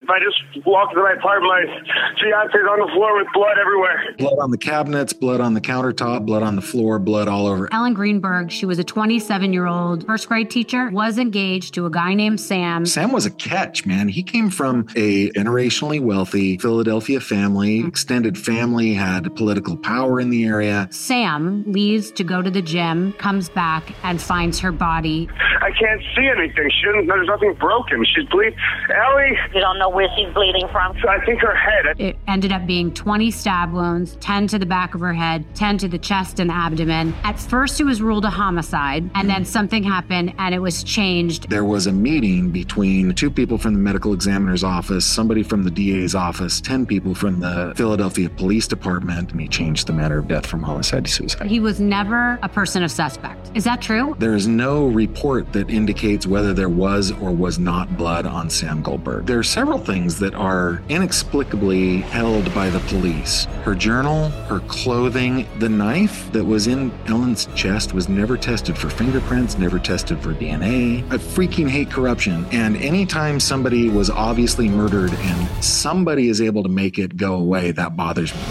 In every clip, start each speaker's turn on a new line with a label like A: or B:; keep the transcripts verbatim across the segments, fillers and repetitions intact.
A: I just walked into my apartment. My fiance's on the floor with blood everywhere.
B: Blood on the cabinets, blood on the countertop, blood on the floor, blood all over.
C: Ellen Greenberg, she was a twenty-seven-year-old first grade teacher, was engaged to a guy named Sam.
B: Sam was a catch, man. He came from a generationally wealthy Philadelphia family. Extended family, had political power in the area.
C: Sam leaves to go to the gym, comes back, and finds her body.
A: I can't see anything. She didn't, there's nothing broken. She's bleeding. Ellie!
D: You don't know where she's bleeding from?
A: So I think her head.
C: It ended up being twenty stab wounds, ten to the back of her head, ten to the chest and abdomen. At first, it was ruled a homicide, and then something happened, and it was changed.
B: There was a meeting between two people from the medical examiner's office, somebody from the D A's office, ten people from the Philadelphia Police Department, and he changed the matter of death from homicide to suicide.
C: He was never a person of suspect. Is that true?
B: There is no report that indicates whether there was or was not blood on Sam Goldberg. There are several things that are inexplicably held by the police. Her journal, her clothing, the knife that was in Ellen's chest was never tested for fingerprints, never tested for D N A. I freaking hate corruption. And anytime somebody was obviously murdered and somebody is able to make it go away, that bothers me.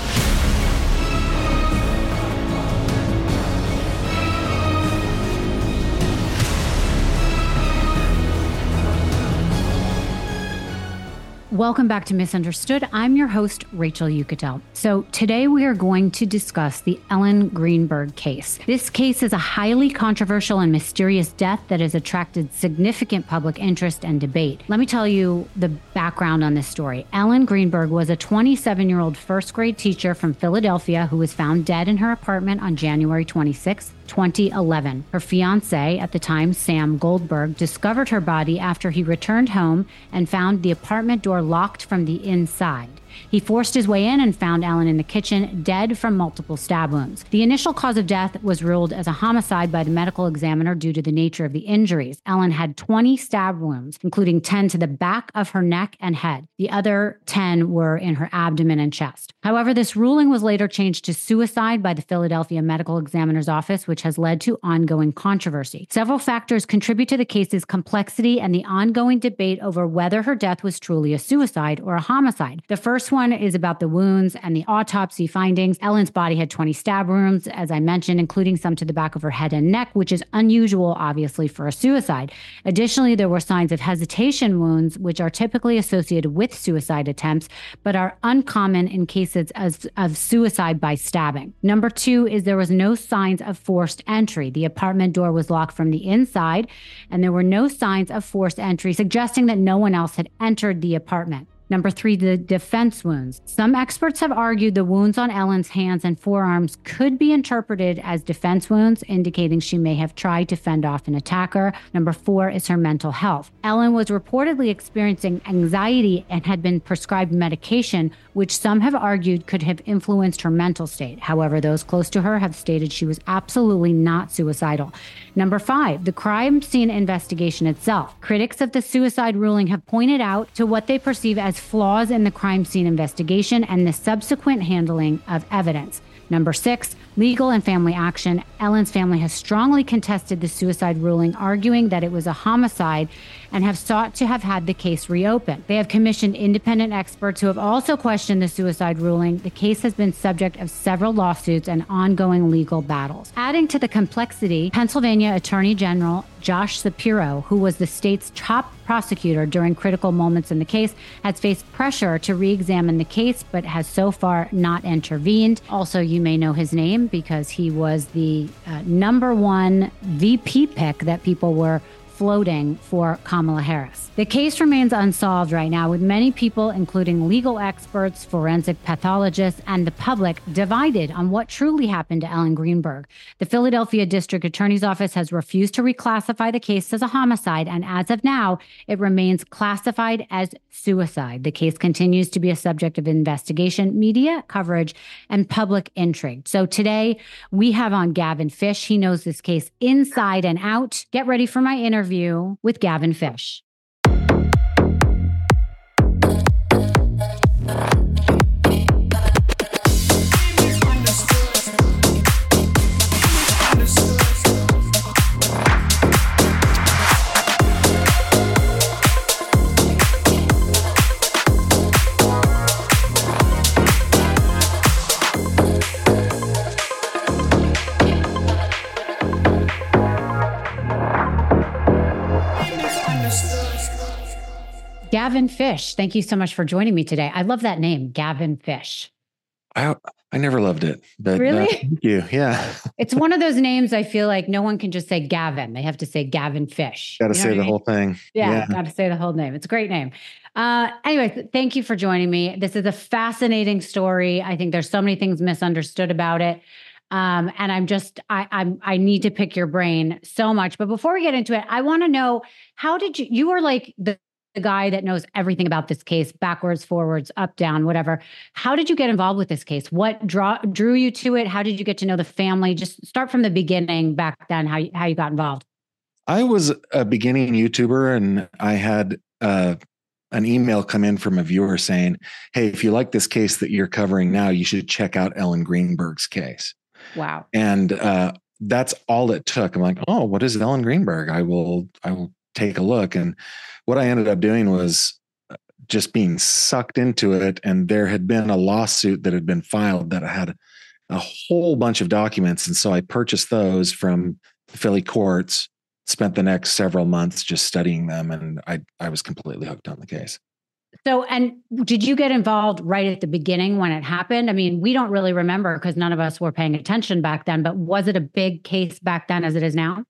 C: Welcome back to Misunderstood. I'm your host, Rachel Uchitel. So today we are going to discuss the Ellen Greenberg case. This case is a highly controversial and mysterious death that has attracted significant public interest and debate. Let me tell you the background on this story. Ellen Greenberg was a twenty-seven-year-old first grade teacher from Philadelphia who was found dead in her apartment on January twenty-sixth, twenty eleven. Her fiancé at the time, Sam Goldberg, discovered her body after he returned home and found the apartment door locked from the inside. He forced his way in and found Ellen in the kitchen, dead from multiple stab wounds. The initial cause of death was ruled as a homicide by the medical examiner due to the nature of the injuries. Ellen had twenty stab wounds, including ten to the back of her neck and head. The other ten were in her abdomen and chest. However, this ruling was later changed to suicide by the Philadelphia Medical Examiner's Office, which has led to ongoing controversy. Several factors contribute to the case's complexity and the ongoing debate over whether her death was truly a suicide or a homicide. The first one is about the wounds and the autopsy findings. Ellen's body had twenty stab wounds, as I mentioned, including some to the back of her head and neck, which is unusual, obviously, for a suicide. Additionally, there were signs of hesitation wounds, which are typically associated with suicide attempts, but are uncommon in cases of, of suicide by stabbing. Number two is there was no signs of forced entry. The apartment door was locked from the inside, and there were no signs of forced entry, suggesting that no one else had entered the apartment. Number three, the defense wounds. Some experts have argued the wounds on Ellen's hands and forearms could be interpreted as defense wounds, indicating she may have tried to fend off an attacker. Number four is her mental health. Ellen was reportedly experiencing anxiety and had been prescribed medication, which some have argued could have influenced her mental state. However, those close to her have stated she was absolutely not suicidal. Number five, the crime scene investigation itself. Critics of the suicide ruling have pointed out to what they perceive as flaws in the crime scene investigation and the subsequent handling of evidence. Number six, legal and family action. Ellen's family has strongly contested the suicide ruling, arguing that it was a homicide and have sought to have had the case reopened. They have commissioned independent experts who have also questioned the suicide ruling. The case has been subject of several lawsuits and ongoing legal battles. Adding to the complexity, Pennsylvania Attorney General Josh Shapiro, who was the state's top prosecutor during critical moments in the case, has faced pressure to re-examine the case, but has so far not intervened. Also, you may know his name because he was the uh, number one V P pick that people were floating for Kamala Harris. The case remains unsolved right now, with many people, including legal experts, forensic pathologists, and the public, divided on what truly happened to Ellen Greenberg. The Philadelphia District Attorney's Office has refused to reclassify the case as a homicide, and as of now, it remains classified as suicide. The case continues to be a subject of investigation, media coverage, and public intrigue. So today, we have on Gavin Fish. He knows this case inside and out. Get ready for my interview with Gavin Fish. Gavin Fish, thank you so much for joining me today. I love that name, Gavin Fish.
B: I I never loved it, but
C: really,
B: uh, thank you. Yeah,
C: it's one of those names I feel like no one can just say Gavin. They have to say Gavin Fish.
B: Got to
C: You know
B: say the
C: I mean?
B: whole thing.
C: Yeah,
B: Yeah.
C: got to say the whole name. It's a great name. Uh, anyway, thank you for joining me. This is a fascinating story. I think there's so many things misunderstood about it. Um, and I'm just, I, I'm, I need to pick your brain so much. But before we get into it, I want to know, how did you, you were like the, the guy that knows everything about this case, backwards, forwards, up, down, whatever. How did you get involved with this case? What draw, drew you to it? How did you get to know the family? Just start from the beginning back then, how you, how you got involved.
B: I was a beginning YouTuber, and I had uh, an email come in from a viewer saying, hey, if you like this case that you're covering now, you should check out Ellen Greenberg's case.
C: Wow.
B: And uh, that's all it took. I'm like, oh, what is Ellen Greenberg? I will, I will take a look. And what I ended up doing was just being sucked into it. And there had been a lawsuit that had been filed that had a whole bunch of documents. And so I purchased those from the Philly courts, spent the next several months just studying them. And I, I was completely hooked on the case.
C: So, and did you get involved right at the beginning when it happened? I mean, we don't really remember because none of us were paying attention back then, but was it a big case back then as it is now?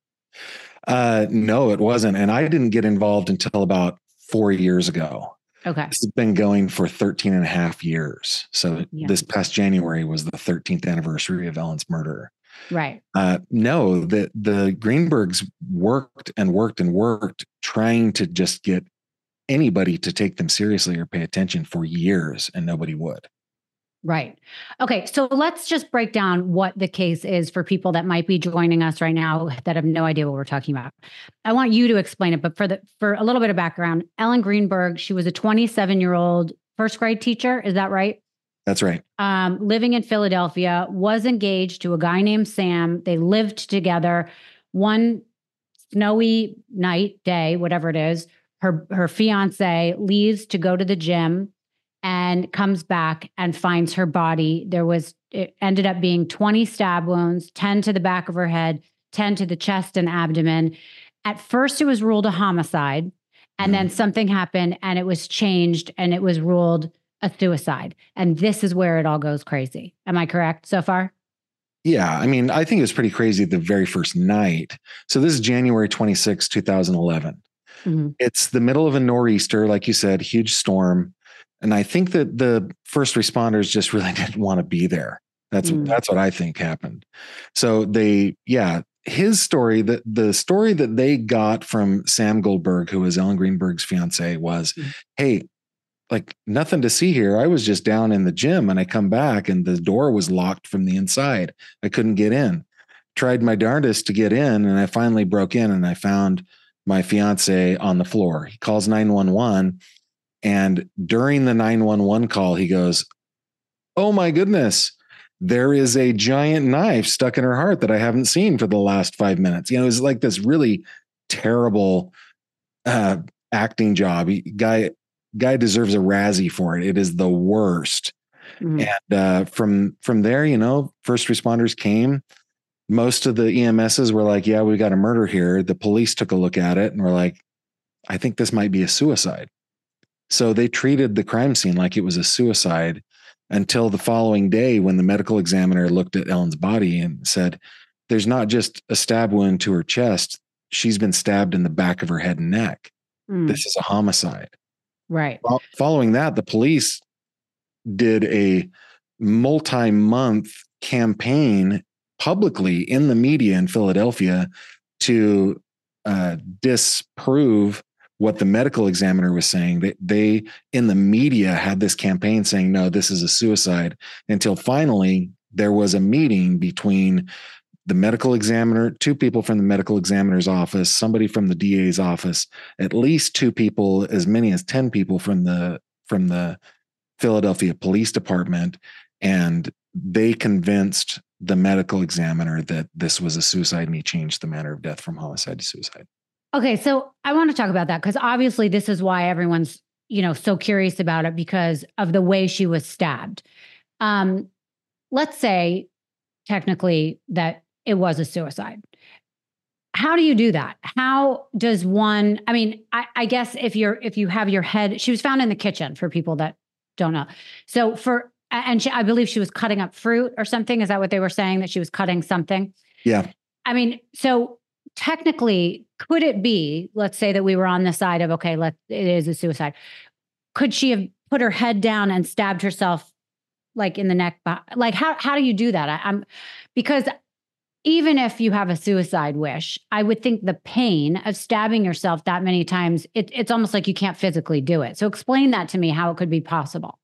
B: Uh, no, it wasn't. And I didn't get involved until about four years ago.
C: Okay.
B: It's been going for thirteen and a half years. So yeah. This past January was the thirteenth anniversary of Ellen's murder.
C: Right.
B: Uh, no, the, the Greenbergs worked and worked and worked trying to just get anybody to take them seriously or pay attention for years, and nobody would.
C: Right. Okay. So let's just break down what the case is for people that might be joining us right now that have no idea what we're talking about. I want you to explain it, but for the, for a little bit of background, Ellen Greenberg, she was a twenty-seven year old first grade teacher. Is that right?
B: That's right.
C: Um, living in Philadelphia, was engaged to a guy named Sam. They lived together. One snowy night, day, whatever it is, her, her fiance leaves to go to the gym and comes back and finds her body. There was, it ended up being twenty stab wounds, ten to the back of her head, ten to the chest and abdomen. At first, it was ruled a homicide, and then something happened and it was changed and it was ruled a suicide. And this is where it all goes crazy. Am I correct so far?
B: Yeah. I mean, I think it was pretty crazy the very first night. So this is January twenty-sixth, twenty eleven. Mm-hmm. It's the middle of a nor'easter, like you said, huge storm. And I think that the first responders just really didn't want to be there. That's mm. that's what I think happened. So they, yeah, his story, that the story that they got from Sam Goldberg, who was Ellen Greenberg's fiance, was, mm. hey, like nothing to see here. I was just down in the gym and I come back and the door was locked from the inside. I couldn't get in. Tried my darndest to get in, and I finally broke in and I found my fiance on the floor. He calls nine one one. And during the nine one one call, he goes, oh my goodness, there is a giant knife stuck in her heart that I haven't seen for the last five minutes. You know, it was like this really terrible uh, acting job. He, guy, guy deserves a Razzie for it. It is the worst. Mm-hmm. And uh, from, from there, you know, first responders came. Most of the E M Ss were like, yeah, we got a murder here. The police took a look at it and were like, I think this might be a suicide. So they treated the crime scene like it was a suicide until the following day, when the medical examiner looked at Ellen's body and said, there's not just a stab wound to her chest. She's been stabbed in the back of her head and neck. Mm. This is a homicide.
C: Right.
B: Well, following that, the police did a multi-month campaign publicly in the media in Philadelphia to uh, disprove what the medical examiner was saying. They, they in the media had this campaign saying, no, this is a suicide, until finally there was a meeting between the medical examiner, two people from the medical examiner's office, somebody from the D A's office, at least two people, as many as ten people from the, from the Philadelphia Police Department. And they convinced the medical examiner that this was a suicide, and he changed the manner of death from homicide to suicide.
C: Okay, so I want to talk about that because obviously this is why everyone's, you know, so curious about it, because of the way she was stabbed. Um, let's say technically that it was a suicide. how do you do that? How does one, I mean, I, I guess if you're, if you have your head, she was found in the kitchen for people that don't know. So for, and she, I believe she was cutting up fruit or something. Is that what they were saying? That she was cutting something?
B: Yeah.
C: I mean, so technically, could it be, let's say that we were on the side of, okay, let it is a suicide. Could she have put her head down and stabbed herself like in the neck? Like how, how do you do that? I, I'm because even if you have a suicide wish, I would think the pain of stabbing yourself that many times, it, it's almost like you can't physically do it. So explain that to me, how it could be possible.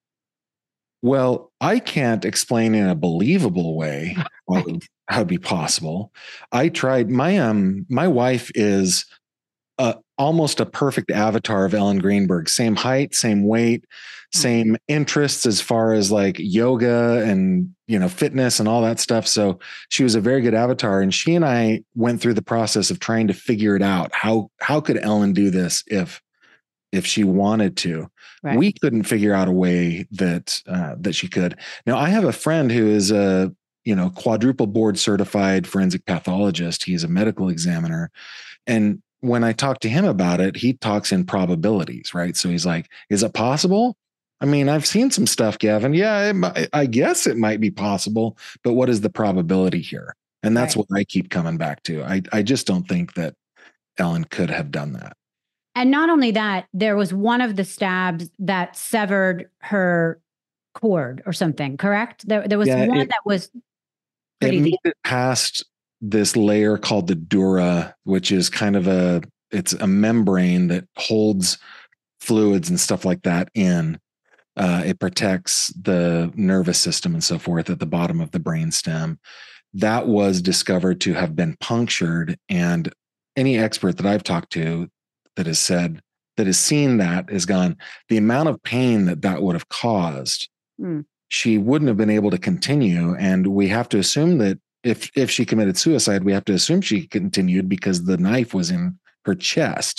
B: Well, I can't explain in a believable way how it would be possible. I tried. My um, my wife is uh, almost a perfect avatar of Ellen Greenberg. Same height, same weight, same interests as far as like yoga and, you know, fitness and all that stuff. So she was a very good avatar. And she and I went through the process of trying to figure it out. How, how could Ellen do this if, if she wanted to? Right. We couldn't figure out a way that, uh, that she could. Now I have a friend who is a, you know, quadruple board certified forensic pathologist. He's a medical examiner. And when I talk to him about it, he talks in probabilities, right? So he's like, is it possible? I mean, I've seen some stuff, Gavin. Yeah, it, I guess it might be possible, but what is the probability here? And that's right. What I keep coming back to. I, I just don't think that Ellen could have done that.
C: And not only that, there was one of the stabs that severed her cord or something, correct? There, there was yeah, one it, that was pretty
B: it made
C: deep.
B: It past this layer called the dura, which is kind of a, it's a membrane that holds fluids and stuff like that in. Uh, it protects the nervous system and so forth at the bottom of the brainstem. That was discovered to have been punctured. And any expert that I've talked to that has said, that has seen that has gone, the amount of pain that that would have caused, mm. she wouldn't have been able to continue. And we have to assume that if, if she committed suicide, we have to assume she continued because the knife was in her chest.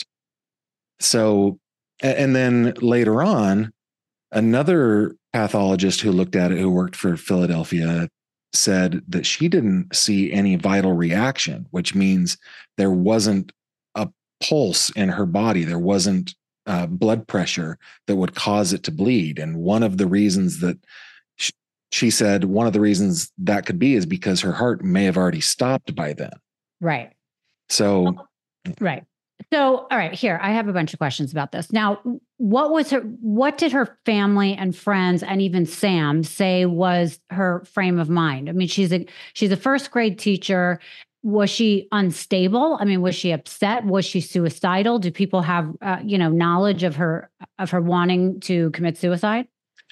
B: So, and then later on, another pathologist who looked at it, who worked for Philadelphia, said that she didn't see any vital reaction, which means there wasn't a pulse in her body. There wasn't uh, blood pressure that would cause it to bleed. And one of the reasons that she, she said, one of the reasons that could be is because her heart may have already stopped by then.
C: Right.
B: So,
C: right. So, all right, here, I have a bunch of questions about this. Now, what was her, what did her family and friends and even Sam say was her frame of mind? I mean, she's a, she's a first grade teacher. Was she unstable? I mean, was she upset? Was she suicidal? Do people have, uh, you know, knowledge of her, of her wanting to commit suicide?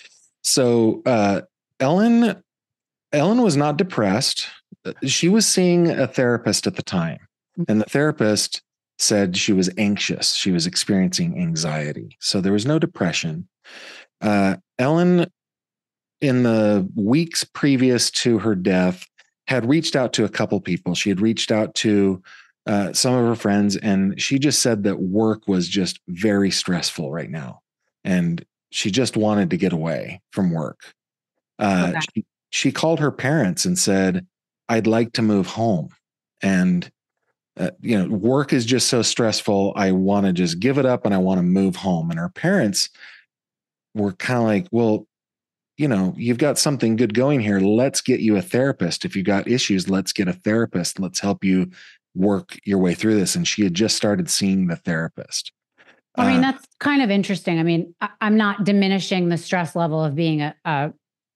B: So, uh, Ellen, Ellen was not depressed. She was seeing a therapist at the time, and the therapist said she was anxious. She was experiencing anxiety. So there was no depression. Uh, Ellen, in the weeks previous to her death, had reached out to a couple people. She had reached out to uh, some of her friends, and she just said that work was just very stressful right now. And she just wanted to get away from work. Uh, okay. she, she called her parents and said, I'd like to move home. And Uh, you know, work is just so stressful. I want to just give it up and I want to move home. And her parents were kind of like, well, you know, you've got something good going here. Let's get you a therapist. If you got issues, let's get a therapist. Let's help you work your way through this. And she had just started seeing the therapist.
C: I mean, uh, that's kind of interesting. I mean, I, I'm not diminishing the stress level of being a, a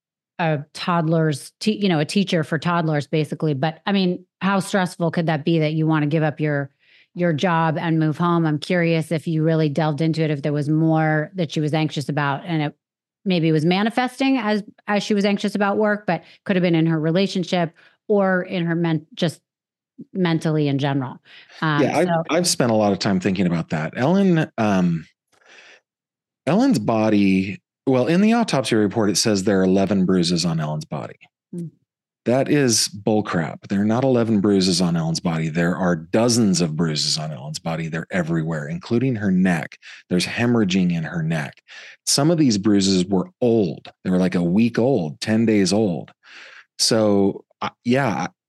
C: a toddler's, te- you know, a teacher for toddlers, basically. But I mean, how stressful could that be that you want to give up your, your job and move home? I'm curious if you really delved into it, if there was more that she was anxious about, and it maybe was manifesting as, as she was anxious about work, but could have been in her relationship or in her men- just mentally in general.
B: Um, yeah. I've, so- I've spent a lot of time thinking about that. Ellen, um, Ellen's body, well, in the autopsy report, it says there are eleven bruises on Ellen's body. Mm. That is bullcrap. There are not eleven bruises on Ellen's body. There are dozens of bruises on Ellen's body. They're everywhere, including her neck. There's hemorrhaging in her neck. Some of these bruises were old. They were like a week old, ten days old. So, uh, yeah,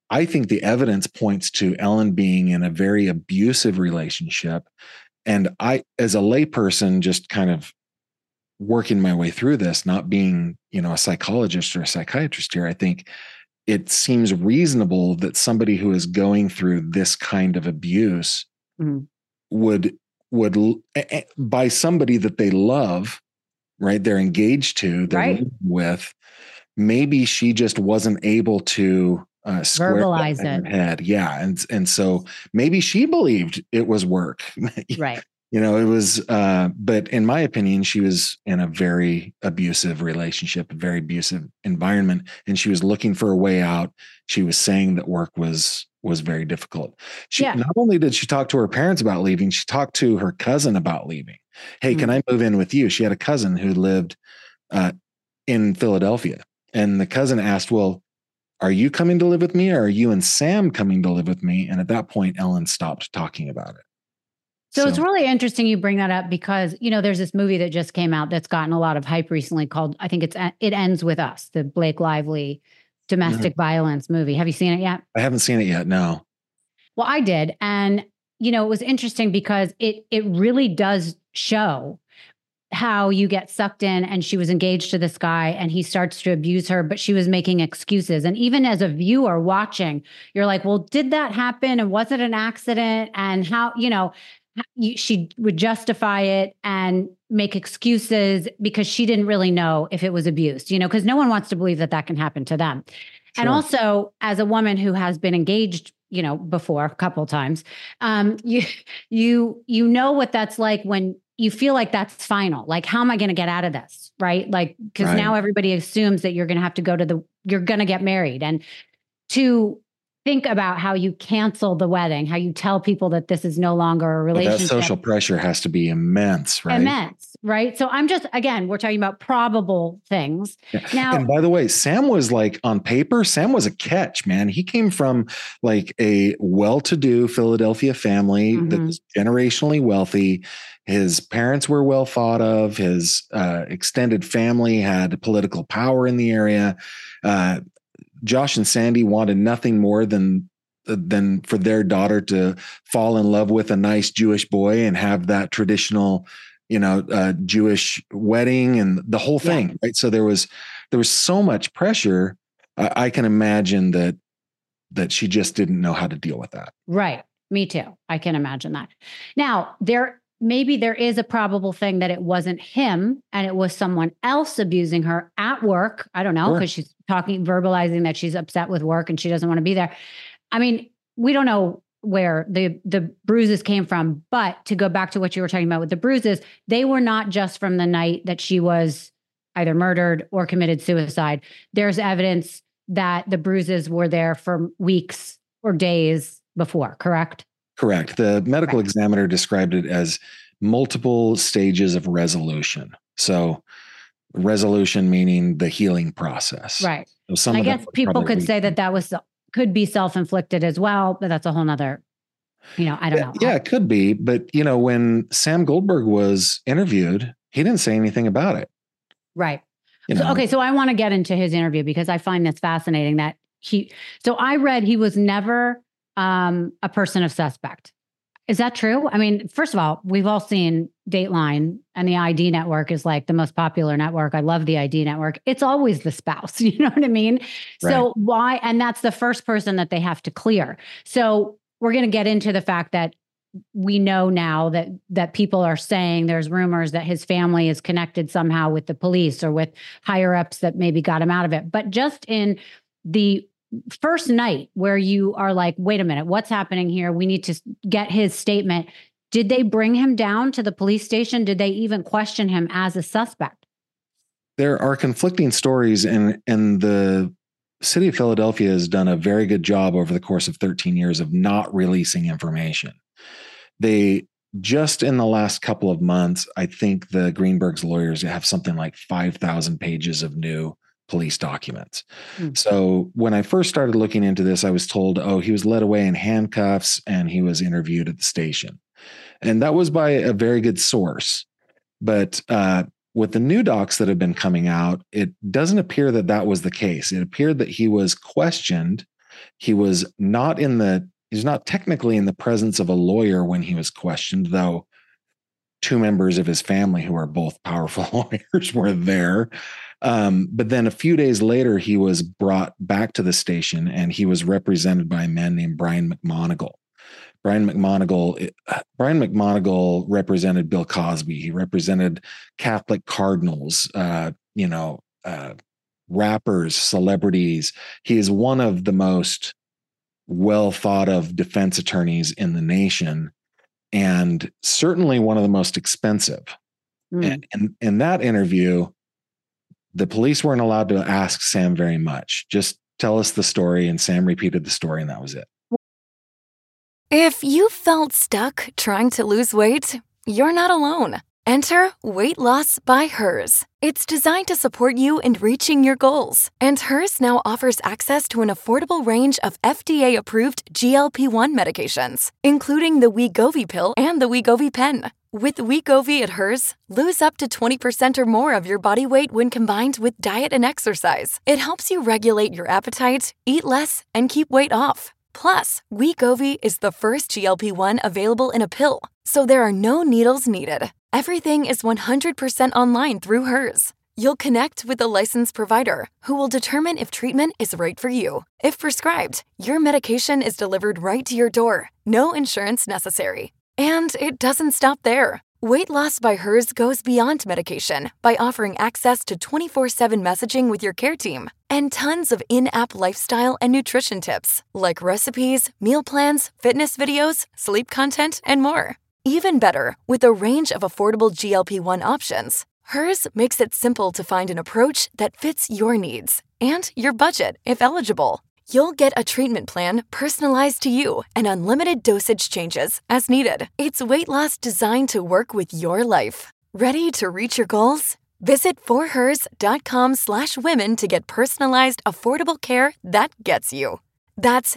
B: I think the evidence points to Ellen being in a very abusive relationship. And I, as a layperson, just kind of working my way through this, not being, you know, a psychologist or a psychiatrist here, I think it seems reasonable that somebody who is going through this kind of abuse mm-hmm. would, would by somebody that they love, right? They're engaged to, they're right. living with, maybe she just wasn't able to uh, square
C: verbalize
B: that in
C: it.
B: her head. Yeah. And, and so maybe she believed it was work.
C: Right.
B: You know, it was, uh, but in my opinion, she was in a very abusive relationship, a very abusive environment, and she was looking for a way out. She was saying that work was, was very difficult. She, yeah. Not only did she talk to her parents about leaving, she talked to her cousin about leaving. Hey, mm-hmm. can I move in with you? She had a cousin who lived uh, in Philadelphia, and the cousin asked, well, are you coming to live with me, or are you and Sam coming to live with me? And at that point, Ellen stopped talking about it.
C: So, so it's really interesting you bring that up because, you know, there's this movie that just came out that's gotten a lot of hype recently called, I think it's It Ends With Us, the Blake Lively domestic mm-hmm. violence movie. Have you seen it yet?
B: I haven't seen it yet, no.
C: Well, I did. And, you know, it was interesting because it it really does show how you get sucked in, and she was engaged to this guy and he starts to abuse her, but she was making excuses. And even as a viewer watching, you're like, well, did that happen? And was it an accident? And how, you know, she would justify it and make excuses because she didn't really know if it was abuse, you know, because no one wants to believe that that can happen to them. Sure. And also, as a woman who has been engaged, you know, before a couple of times, um, you, you, you know what that's like when you feel like that's final. Like, how am I going to get out of this? Right. Like, because right. now everybody assumes that you're going to have to go to the, you're going to get married. And to think about how you cancel the wedding, how you tell people that this is no longer a relationship.
B: But that social pressure has to be immense, right?
C: Immense, right? So I'm just, again, we're talking about probable things.
B: Yeah.
C: Now,
B: and by the way, Sam was like, on paper, Sam was a catch, man. He came from like a well-to-do Philadelphia family mm-hmm. that was generationally wealthy. His parents were well thought of. His uh, extended family had political power in the area. Uh, Josh and Sandy wanted nothing more than than for their daughter to fall in love with a nice Jewish boy and have that traditional, you know, uh, Jewish wedding and the whole thing, yeah. right? So there was there was so much pressure. I, I can imagine that that she just didn't know how to deal with that.
C: Right. Me too. I can imagine that. Now, there maybe there is a probable thing that it wasn't him and it was someone else abusing her at work. I don't know, because sure. she's talking, verbalizing that she's upset with work and she doesn't want to be there. I mean, we don't know where the, the bruises came from, but to go back to what you were talking about with the bruises, they were not just from the night that she was either murdered or committed suicide. There's evidence that the bruises were there for weeks or days before, correct?
B: Correct. The medical Correct. examiner described it as multiple stages of resolution. So resolution meaning the healing process.
C: Right.
B: So some
C: I
B: of
C: guess people could say that that was could be self-inflicted as well, but that's a whole nother, you know, I don't
B: yeah,
C: know.
B: Yeah, it could be. But, you know, when Sam Goldberg was interviewed, he didn't say anything about it.
C: Right.
B: You
C: so,
B: know?
C: okay. So I want to get into his interview because I find this fascinating that he, so I read he was never um, a person of suspect. Is that true? I mean, first of all, we've all seen Dateline, and the I D network is like the most popular network. I love the I D network. It's always the spouse. You know what I mean? Right. So why? And that's the first person that they have to clear. So we're going to get into the fact that we know now that that people are saying there's rumors that his family is connected somehow with the police or with higher ups that maybe got him out of it. But just in the first night where you are like, wait a minute, what's happening here? We need to get his statement. Did they bring him down to the police station? Did they even question him as a suspect?
B: There are conflicting stories, and, and the city of Philadelphia has done a very good job over the course of thirteen years of not releasing information. They just in the last couple of months, I think the Greenberg's lawyers have something like five thousand pages of new police documents. Mm. So when I first started looking into this, I was told, oh, he was led away in handcuffs and he was interviewed at the station. And that was by a very good source. But uh, with the new docs that have been coming out, it doesn't appear that that was the case. It appeared that he was questioned He was not in the, he's not technically in the presence of a lawyer when he was questioned, though two members of his family who are both powerful lawyers were there. Um, but then a few days later, he was brought back to the station and he was represented by a man named Brian McMonigal. Brian McMonigal, Brian McMonigal represented Bill Cosby. He represented Catholic cardinals, uh, you know, uh, rappers, celebrities. He is one of the most well thought of defense attorneys in the nation, and certainly one of the most expensive. Mm. And, and in that interview, the police weren't allowed to ask Sam very much. Just tell us the story, and Sam repeated the story, and that was it.
E: If you felt stuck trying to lose weight, you're not alone. Enter Weight Loss by Hers. It's designed to support you in reaching your goals. And Hers now offers access to an affordable range of F D A-approved G L P one medications, including the Wegovy pill and the Wegovy pen. With Wegovy at Hers, lose up to twenty percent or more of your body weight when combined with diet and exercise. It helps you regulate your appetite, eat less, and keep weight off. Plus, Wegovy is the first G L P one available in a pill, so there are no needles needed. Everything is one hundred percent online through Hers. You'll connect with a licensed provider who will determine if treatment is right for you. If prescribed, your medication is delivered right to your door. No insurance necessary. And it doesn't stop there. Weight Loss by Hers goes beyond medication by offering access to twenty-four seven messaging with your care team and tons of in-app lifestyle and nutrition tips like recipes, meal plans, fitness videos, sleep content, and more. Even better, with a range of affordable G L P one options, Hers makes it simple to find an approach that fits your needs and your budget if eligible. You'll get a treatment plan personalized to you and unlimited dosage changes as needed. It's weight loss designed to work with your life. Ready to reach your goals? Visit forhers.com slash women to get personalized, affordable care that gets you. That's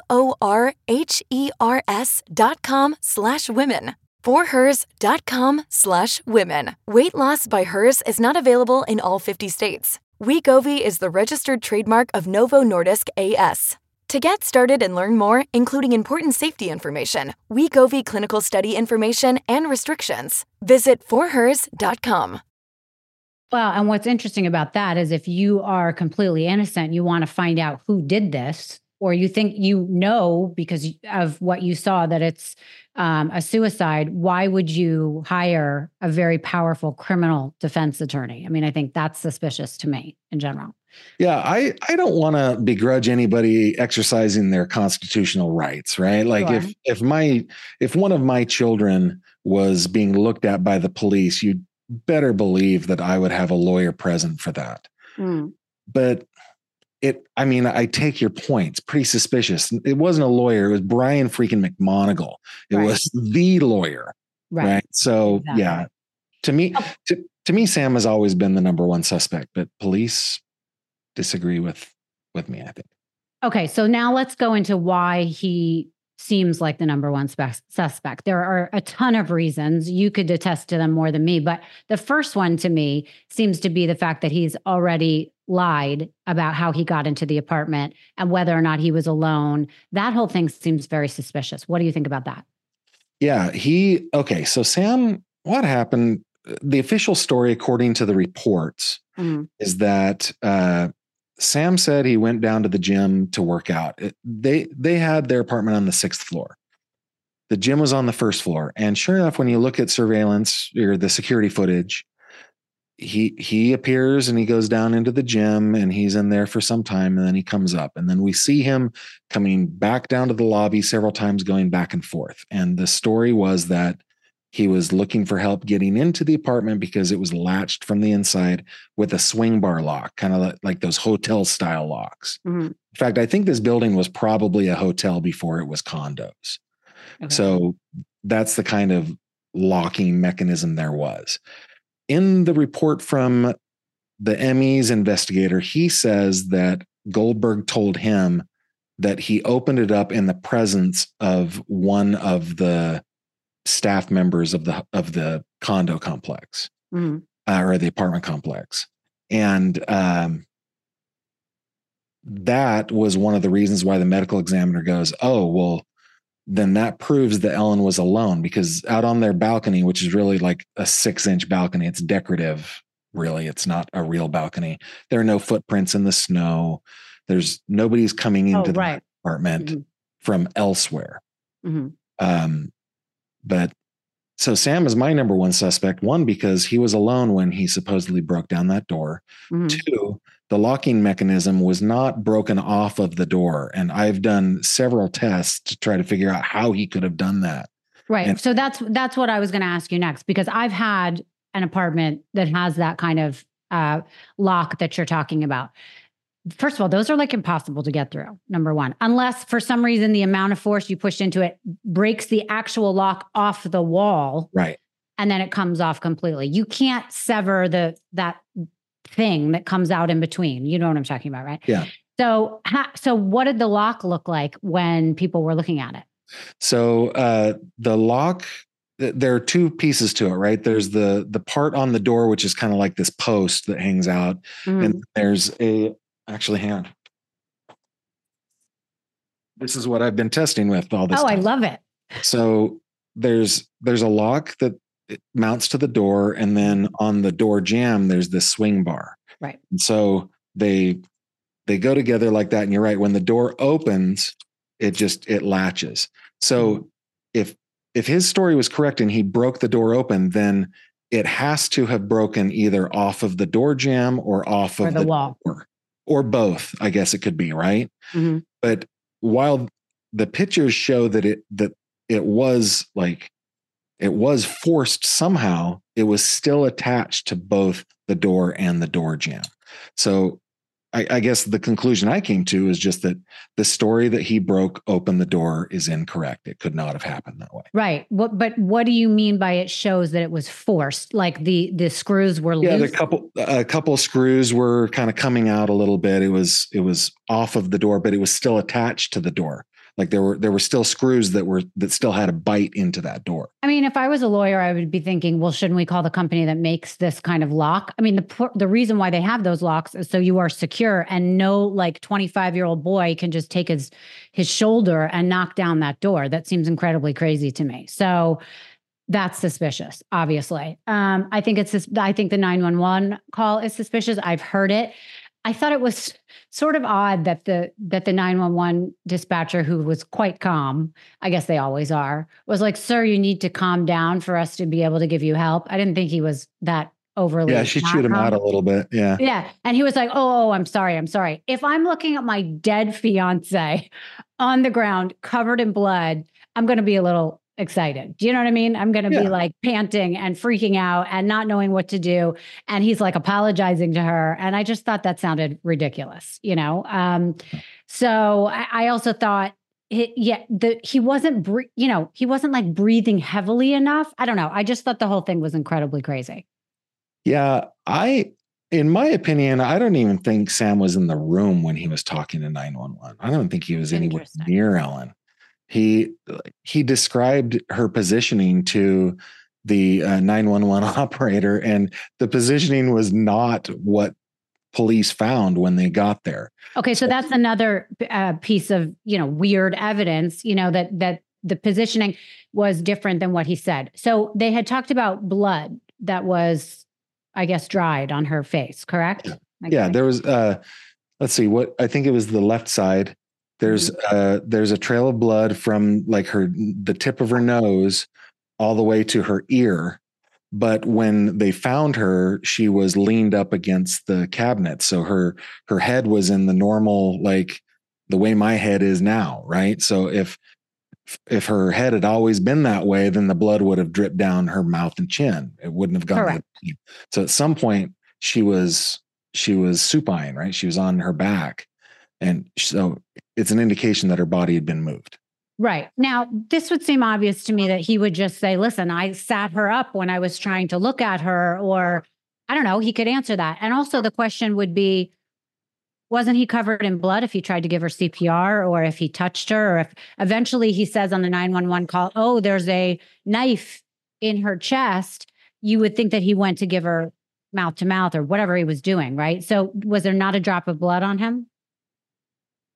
E: F-O-R-H-E-R-S dot com slash women. forhers.com slash women. Weight Loss by Hers is not available in all fifty states. Wegovy is the registered trademark of Novo Nordisk A S. To get started and learn more, including important safety information, Wegovy clinical study information, and restrictions, visit for hers dot com.
C: Well, and what's interesting about that is if you are completely innocent, you want to find out who did this, or you think you know because of what you saw that it's um, a suicide, why would you hire a very powerful criminal defense attorney? I mean, I think that's suspicious to me in general.
B: Yeah, I, I don't want to begrudge anybody exercising their constitutional rights, right? Like sure. if if my if one of my children was being looked at by the police, you'd better believe that I would have a lawyer present for that. Mm. But it, I mean, I take your point. It's pretty suspicious. It wasn't a lawyer. It was Brian freaking McMonigal. It right. was the lawyer. Right. right? So exactly. yeah, to me, oh. to, to me, Sam has always been the number one suspect, but police disagree with, with me, I think.
C: Okay. So now let's go into why he seems like the number one spe- suspect. There are a ton of reasons. You could attest to them more than me, but the first one to me seems to be the fact that he's already lied about how he got into the apartment and whether or not he was alone. That whole thing seems very suspicious. What do you think about that?
B: Yeah, he, okay. So Sam, what happened? The official story, according to the reports, mm-hmm. is that, uh, Sam said he went down to the gym to work out. It, they they had their apartment on the sixth floor. The gym was on the first floor. And sure enough, when you look at surveillance or the security footage, he he appears and he goes down into the gym and he's in there for some time. And then he comes up. And then we see him coming back down to the lobby several times, going back and forth. And the story was that he was looking for help getting into the apartment because it was latched from the inside with a swing bar lock, kind of like, like those hotel style locks. Mm-hmm. In fact, I think this building was probably a hotel before it was condos. Okay. So that's the kind of locking mechanism there was. In the report from the M E's investigator, he says that Goldberg told him that he opened it up in the presence of one of the staff members of the of the condo complex mm. uh, or the apartment complex. And um, that was one of the reasons why the medical examiner goes, oh, well, then that proves that Ellen was alone, because out on their balcony, which is really like a six inch balcony, it's decorative. Really, it's not a real balcony. There are no footprints in the snow. There's nobody's coming into
C: oh,
B: the
C: right.
B: apartment
C: Mm-hmm.
B: from elsewhere.
C: Mm-hmm.
B: Um, but so Sam is my number one suspect. One, because he was alone when he supposedly broke down that door.
C: Mm-hmm.
B: Two, the locking mechanism was not broken off of the door. And I've done several tests to try to figure out how he could have done that.
C: Right.
B: And-
C: so that's that's what I was going to ask you next, because I've had an apartment that has that kind of uh, lock that you're talking about. First of all, those are like impossible to get through, number one, unless for some reason the amount of force you pushed into it breaks the actual lock off the wall.
B: Right.
C: And then it comes off completely. You can't sever the that thing that comes out in between. You know what I'm talking about, right?
B: Yeah.
C: So, ha, so what did the lock look like when people were looking at it?
B: So uh, the lock, th- there are two pieces to it, right? There's the the part on the door, which is kind of like this post that hangs out.
C: Mm.
B: And there's a, actually, hang on. This is what I've been testing with all this
C: Oh,
B: time.
C: I love it.
B: So there's there's a lock that it mounts to the door, and then on the door jamb, there's this swing bar.
C: Right.
B: And so they they go together like that. And you're right. When the door opens, it just it latches. So mm-hmm. if if his story was correct and he broke the door open, then it has to have broken either off of the door jamb or off
C: or
B: of
C: the,
B: the
C: wall,
B: door, or both. I guess it could be, right.
C: Mm-hmm.
B: But while the pictures show that it that it was like it was forced somehow, it was still attached to both the door and the door jamb. So I, I guess the conclusion I came to is just that the story that he broke open the door is incorrect. It could not have happened that way.
C: Right. What, but what do you mean by it shows that it was forced? Like the the screws were
B: yeah,
C: loose?
B: the couple a couple screws were kind of coming out a little bit. It was it was off of the door, but it was still attached to the door. Like there were there were still screws that were that still had a bite into that door.
C: I mean, if I was a lawyer, I would be thinking, well, shouldn't we call the company that makes this kind of lock? I mean, the the reason why they have those locks is so you are secure, and no like twenty-five year old boy can just take his his shoulder and knock down that door. That seems incredibly crazy to me. So that's suspicious, obviously. Um, I think it's I think the nine one one call is suspicious. I've heard it. I thought it was sort of odd that the that the nine one one dispatcher, who was quite calm, I guess they always are, was like, "Sir, you need to calm down for us to be able to give you help." I didn't think he was that overly.
B: Yeah, she chewed him out a little bit. Yeah.
C: Yeah. And he was like, oh, oh, I'm sorry. I'm sorry. If I'm looking at my dead fiance on the ground covered in blood, I'm going to be a little excited. Do you know what I mean? I'm going to
B: Yeah.
C: be like panting and freaking out and not knowing what to do. And he's like apologizing to her. And I just thought that sounded ridiculous, you know? Um, so I, I also thought, it, yeah, the, he wasn't, bre- you know, he wasn't like breathing heavily enough. I don't know. I just thought the whole thing was incredibly crazy.
B: Yeah, I, in my opinion, I don't even think Sam was in the room when he was talking to nine one one. I don't think he was anywhere near Ellen. He he described her positioning to the uh, nine one one operator, and the positioning was not what police found when they got there.
C: Okay, so that's another uh, piece of, you know, weird evidence, you know, that that the positioning was different than what he said. So they had talked about blood that was, I guess, dried on her face, correct?
B: Yeah,
C: okay.
B: yeah there was, uh, let's see, what, I think it was the left side. There's, mm-hmm. uh, there's a trail of blood from like her, the tip of her nose all the way to her ear. But when they found her, she was leaned up against the cabinet. So her, her head was in the normal, like the way my head is now. Right. So if, if her head had always been that way, then the blood would have dripped down her mouth and chin. It wouldn't have gone.
C: Correct.
B: So at some point she was, she was supine, right? She was on her back. And so it's an indication that her body had been moved.
C: Right. Now, this would seem obvious to me that he would just say, listen, I sat her up when I was trying to look at her, or I don't know, he could answer that. And also the question would be, wasn't he covered in blood if he tried to give her C P R, or if he touched her, or if eventually he says on the nine one one call, oh, there's a knife in her chest, you would think that he went to give her mouth to mouth or whatever he was doing, right? So was there not a drop of blood on him?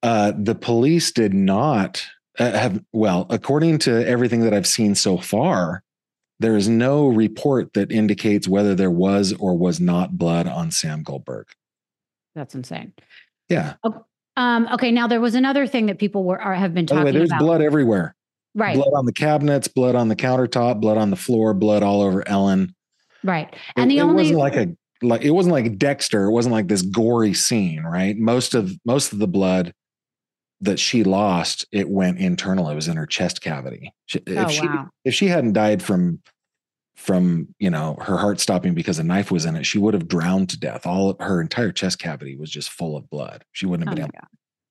B: Uh, the police did not uh, have, well, according to everything that I've seen so far, there is no report that indicates whether there was or was not blood on Sam Goldberg.
C: That's insane.
B: Yeah.
C: Oh, um, okay. Now there was another thing that people were, are, have been
B: By the
C: talking
B: way, there's
C: about.
B: blood everywhere.
C: Right.
B: Blood on the cabinets, blood on the countertop, blood on the floor, blood all over Ellen.
C: Right. And
B: it,
C: the
B: it
C: only
B: wasn't like a like it wasn't like Dexter. It wasn't like this gory scene, right? Most of most of the blood that she lost, it went internal. It was in her chest cavity. She, if
C: oh,
B: she
C: wow.
B: if she hadn't died from from you know her heart stopping because a knife was in it, she would have drowned to death. All of her entire chest cavity was just full of blood. She wouldn't have
C: Oh
B: been
C: my
B: able.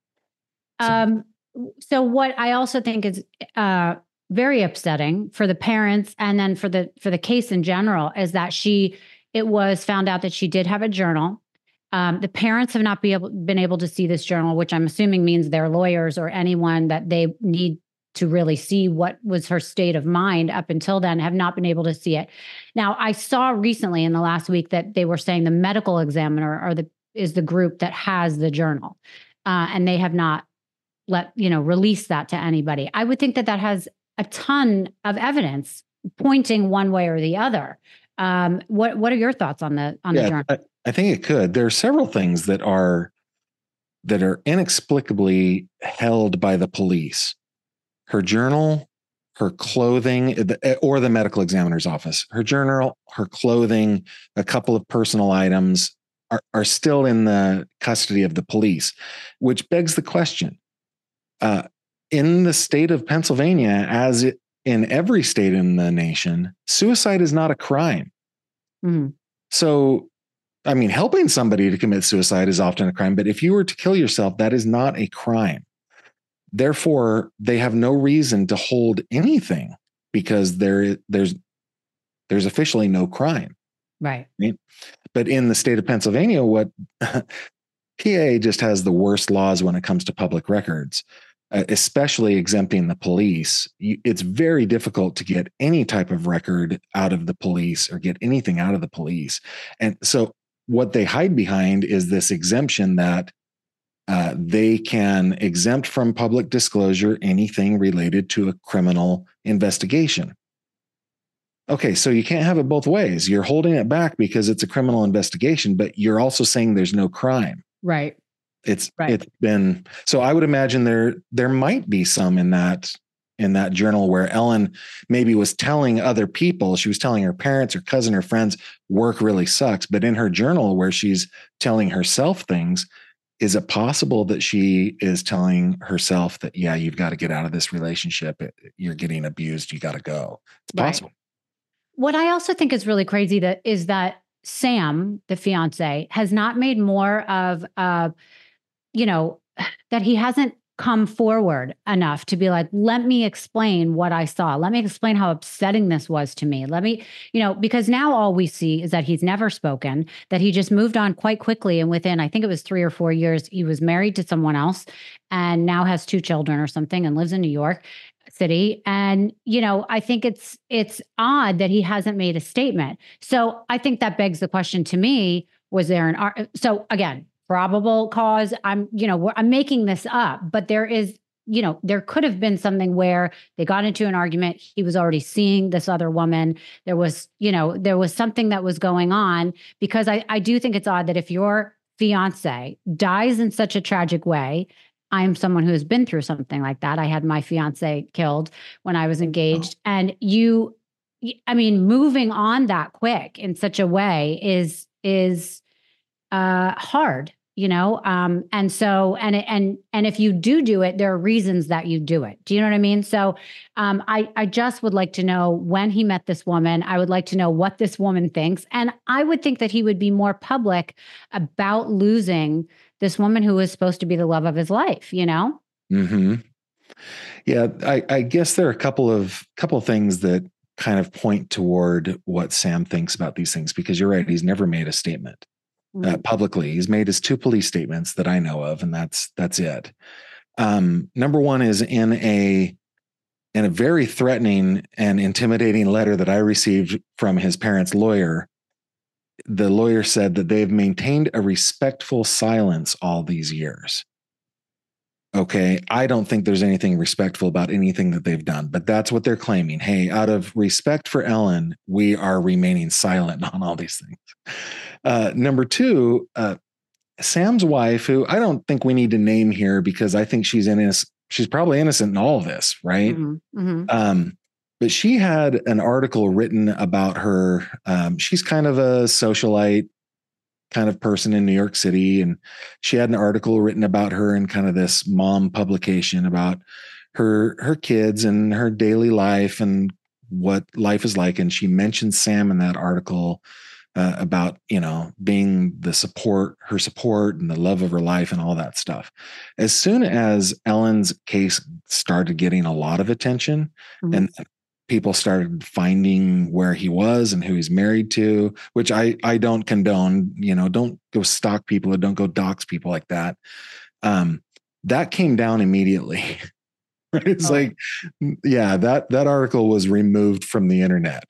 C: God.
B: So.
C: Um. So what I also think is uh very upsetting for the parents and then for the for the case in general is that she it was found out that she did have a journal. Um, the parents have not be able, been able to see this journal, which I'm assuming means their lawyers or anyone that they need to really see what was her state of mind up until then have not been able to see it. Now, I saw recently in the last week that they were saying the medical examiner or the is the group that has the journal, uh, and they have not let you know release that to anybody. I would think that that has a ton of evidence pointing one way or the other. Um, what what are your thoughts on the on
B: yeah,
C: the journal?
B: I, I think it could. There are several things that are that are inexplicably held by the police. Her journal, her clothing, or the medical examiner's office. Her journal, her clothing, a couple of personal items are, are still in the custody of the police, which begs the question. Uh, in the state of Pennsylvania, as it, in every state in the nation, suicide is not a crime.
C: Mm.
B: So, I mean, helping somebody to commit suicide is often a crime, but if you were to kill yourself, that is not a crime. Therefore, they have no reason to hold anything because there, there's, there's officially no crime.
C: Right.
B: right. But in the state of Pennsylvania, what P A just has the worst laws when it comes to public records, uh, especially exempting the police. You, it's very difficult to get any type of record out of the police or get anything out of the police. And so what they hide behind is this exemption that uh, they can exempt from public disclosure anything related to a criminal investigation. Okay, so you can't have it both ways. You're holding it back because it's a criminal investigation, but you're also saying there's no crime.
C: Right.
B: It's
C: right.
B: It's been so I would imagine there there might be some in that in that journal where Ellen maybe was telling other people, she was telling her parents, her cousin, her friends, work really sucks. But in her journal where she's telling herself things, is it possible that she is telling herself that, yeah, you've got to get out of this relationship. You're getting abused. You got to go. It's possible.
C: Right. What I also think is really crazy that is that Sam, the fiance, has not made more of, uh, you know, that he hasn't come forward enough to be like, let me explain what I saw. Let me explain how upsetting this was to me. Let me, you know, because now all we see is that he's never spoken, that he just moved on quite quickly. And within, I think it was three or four years, he was married to someone else and now has two children or something and lives in New York City. And, you know, I think it's, it's odd that he hasn't made a statement. So I think that begs the question to me, was there an, so again, probable cause, I'm, you know, I'm making this up, but there is, you know, there could have been something where they got into an argument. He was already seeing this other woman. There was, you know, there was something that was going on, because I, I do think it's odd that if your fiance dies in such a tragic way, I'm someone who has been through something like that. I had my fiance killed when I was engaged, oh. and you, I mean, moving on that quick in such a way is, is, uh, hard, you know? Um, and so, and, and, and if you do do it, there are reasons that you do it. Do you know what I mean? So, um, I, I just would like to know when he met this woman. I would like to know what this woman thinks. And I would think that he would be more public about losing this woman who was supposed to be the love of his life, you know?
B: Mm-hmm. Yeah. I, I guess there are a couple of, couple of things that kind of point toward what Sam thinks about these things, because you're right. He's never made a statement. Uh, publicly. He's made his two police statements that I know of, and that's that's it. Um, number one is in a in a very threatening and intimidating letter that I received from his parents' lawyer. The lawyer said that they've maintained a respectful silence all these years. Okay. I don't think there's anything respectful about anything that they've done, but that's what they're claiming. Hey, out of respect for Ellen, we are remaining silent on all these things. Uh, number two, uh, Sam's wife, who I don't think we need to name here because I think she's innocent. She's probably innocent in all of this, right?
C: Mm-hmm. Mm-hmm.
B: Um, but she had an article written about her. Um, she's kind of a socialite kind of person in New York City. And she had an article written about her in kind of this mom publication about her, her kids and her daily life and what life is like. And she mentioned Sam in that article uh, about, you know, being the support, her support and the love of her life and all that stuff. As soon as Ellen's case started getting a lot of attention, mm-hmm. and people started finding where he was and who he's married to, which I, I don't condone, you know, don't go stalk people or don't go dox people like that. Um, that came down immediately. It's oh. like, yeah, that, that article was removed from the internet.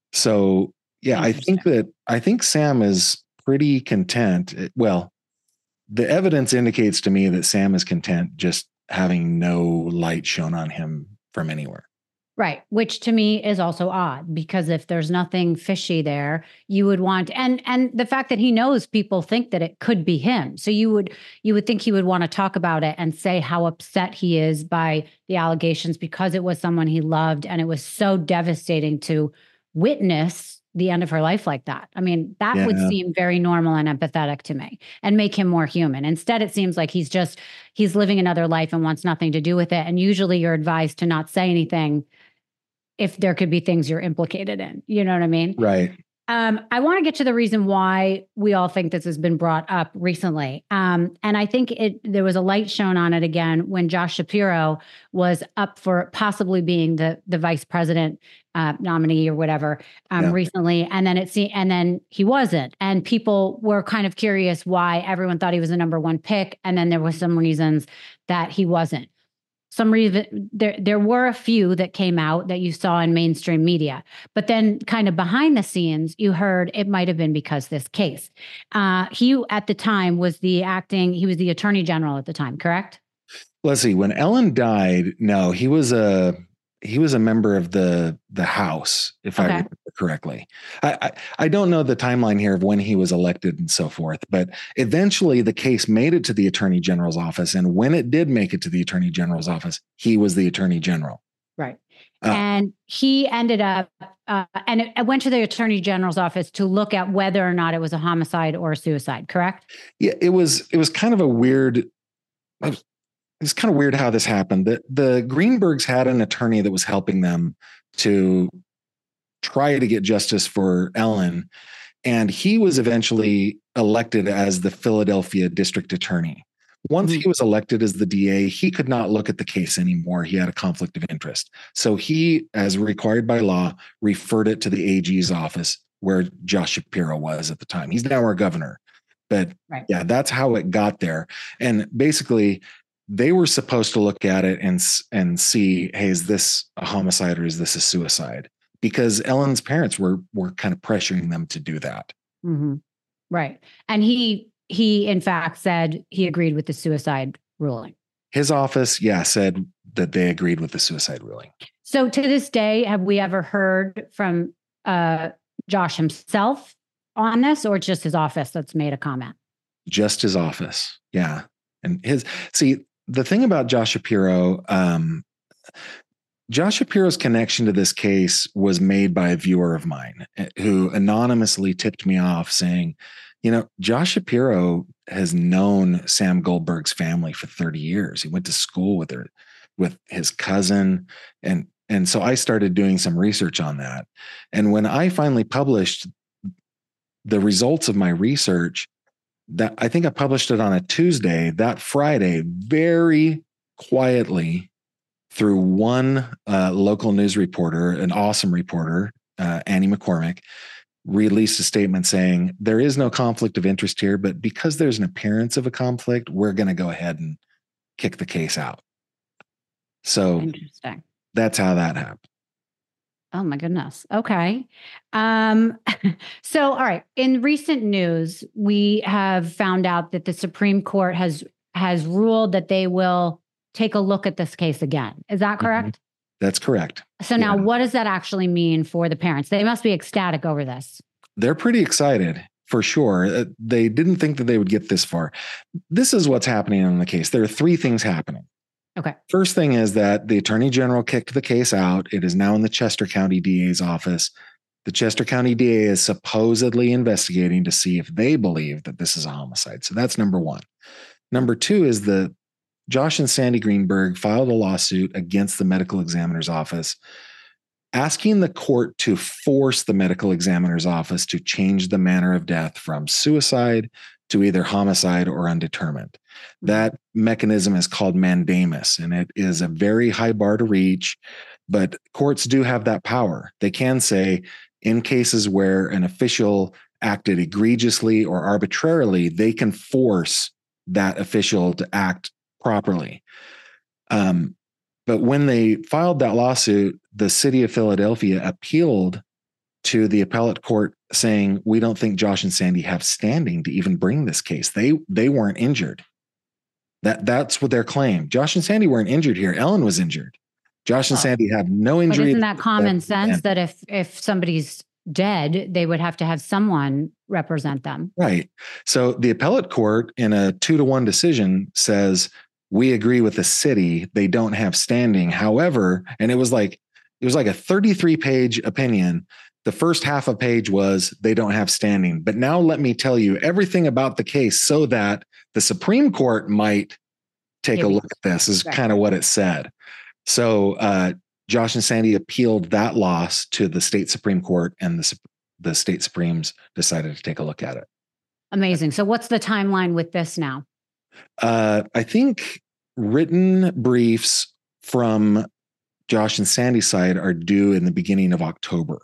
B: So yeah, I think that, I think Sam is pretty content. Well, the evidence indicates to me that Sam is content just having no light shown on him from anywhere.
C: Right. Which to me is also odd, because if there's nothing fishy there, you would want, and and the fact that he knows people think that it could be him. So you would you would think he would want to talk about it and say how upset he is by the allegations because it was someone he loved. And it was so devastating to witness the end of her life like that. I mean, that yeah. would seem very normal and empathetic to me and make him more human. Instead, it seems like he's just, he's living another life and wants nothing to do with it. And usually you're advised to not say anything if there could be things you're implicated in. You know what I mean?
B: Right.
C: Um, I want to get to the reason why we all think this has been brought up recently. Um, and I think it there was a light shown on it again when Josh Shapiro was up for possibly being the the vice president uh, nominee or whatever um, yeah. recently. And then it se- and then he wasn't. And people were kind of curious why everyone thought he was the number one pick. And then there was some reasons that he wasn't. Some reason there there were a few that came out that you saw in mainstream media, but then kind of behind the scenes, you heard it might have been because this case. Uh, he at the time was the acting, he was the attorney general at the time, correct?
B: Let's see. When Ellen died, no, he was a he was a member of the the House, if okay. I remember correctly. I, I I don't know the timeline here of when he was elected and so forth, but eventually the case made it to the Attorney General's office, and when it did make it to the Attorney General's office, he was the Attorney General.
C: Right, uh, and he ended up, uh, and it, it went to the Attorney General's office to look at whether or not it was a homicide or a suicide. Correct?
B: Yeah, it was. It was kind of a weird. It's kind of weird how this happened. The, the Greenbergs had an attorney that was helping them to try to get justice for Ellen. And he was eventually elected as the Philadelphia district attorney. Once mm-hmm. he was elected as the D A, he could not look at the case anymore. He had a conflict of interest. So he, as required by law, referred it to the A G's office where Josh Shapiro was at the time. He's now our governor. But right. yeah, that's how it got there. And basically, they were supposed to look at it and and see, hey, is this a homicide or is this a suicide? Because Ellen's parents were were kind of pressuring them to do that.
C: Mm-hmm. Right. And he he in fact said he agreed with the suicide ruling.
B: His office, yeah, said that they agreed with the suicide ruling.
C: So to this day, have we ever heard from uh, Josh himself on this, or just his office that's made a comment?
B: Just his office, yeah. And his see. The thing about Josh Shapiro, um, Josh Shapiro's connection to this case was made by a viewer of mine who anonymously tipped me off saying, you know, Josh Shapiro has known Sam Goldberg's family for thirty years. He went to school with her, with his cousin. And, and so I started doing some research on that. And when I finally published the results of my research, that I think I published it on a Tuesday. That Friday, very quietly, through one uh, local news reporter, an awesome reporter, uh, Annie McCormick, released a statement saying there is no conflict of interest here, but because there's an appearance of a conflict, we're going to go ahead and kick the case out. So interesting. That's how that happened.
C: Oh my goodness. Okay. Um, so, all right. In recent news, we have found out that the Supreme Court has has ruled that they will take a look at this case again. Is that correct?
B: Mm-hmm. That's correct.
C: So now
B: yeah.
C: what does that actually mean for the parents? They must be ecstatic over this.
B: They're pretty excited for sure. Uh, they didn't think that they would get this far. This is what's happening in the case. There are three things happening.
C: Okay.
B: First thing is that the Attorney General kicked the case out. It is now in the Chester County D A's office. The Chester County D A is supposedly investigating to see if they believe that this is a homicide. So that's number one. Number two is the Josh and Sandy Greenberg filed a lawsuit against the medical examiner's office, asking the court to force the medical examiner's office to change the manner of death from suicide to either homicide or undetermined. That mechanism is called mandamus, and it is a very high bar to reach, but courts do have that power. They can say, in cases where an official acted egregiously or arbitrarily, they can force that official to act properly. Um, but when they filed that lawsuit, the city of Philadelphia appealed to the appellate court saying, we don't think Josh and Sandy have standing to even bring this case. They they weren't injured. That That's what their claim. Josh and Sandy weren't injured here. Ellen was injured. Josh and oh. Sandy have no injury.
C: But isn't that common sense that if if somebody's dead, they would have to have someone represent them?
B: Right. So the appellate court in a two to one decision says, we agree with the city. They don't have standing. However, and it was like, it was like a thirty-three page opinion. The first half a page was they don't have standing. But now let me tell you everything about the case so that the Supreme Court might take Maybe. a look at this is right. kind of what it said. So uh, Josh and Sandy appealed that loss to the state Supreme Court, and the, the state Supremes decided to take a look at it.
C: Amazing. So what's the timeline with this now?
B: Uh, I think written briefs from Josh and Sandy's side are due in the beginning of October.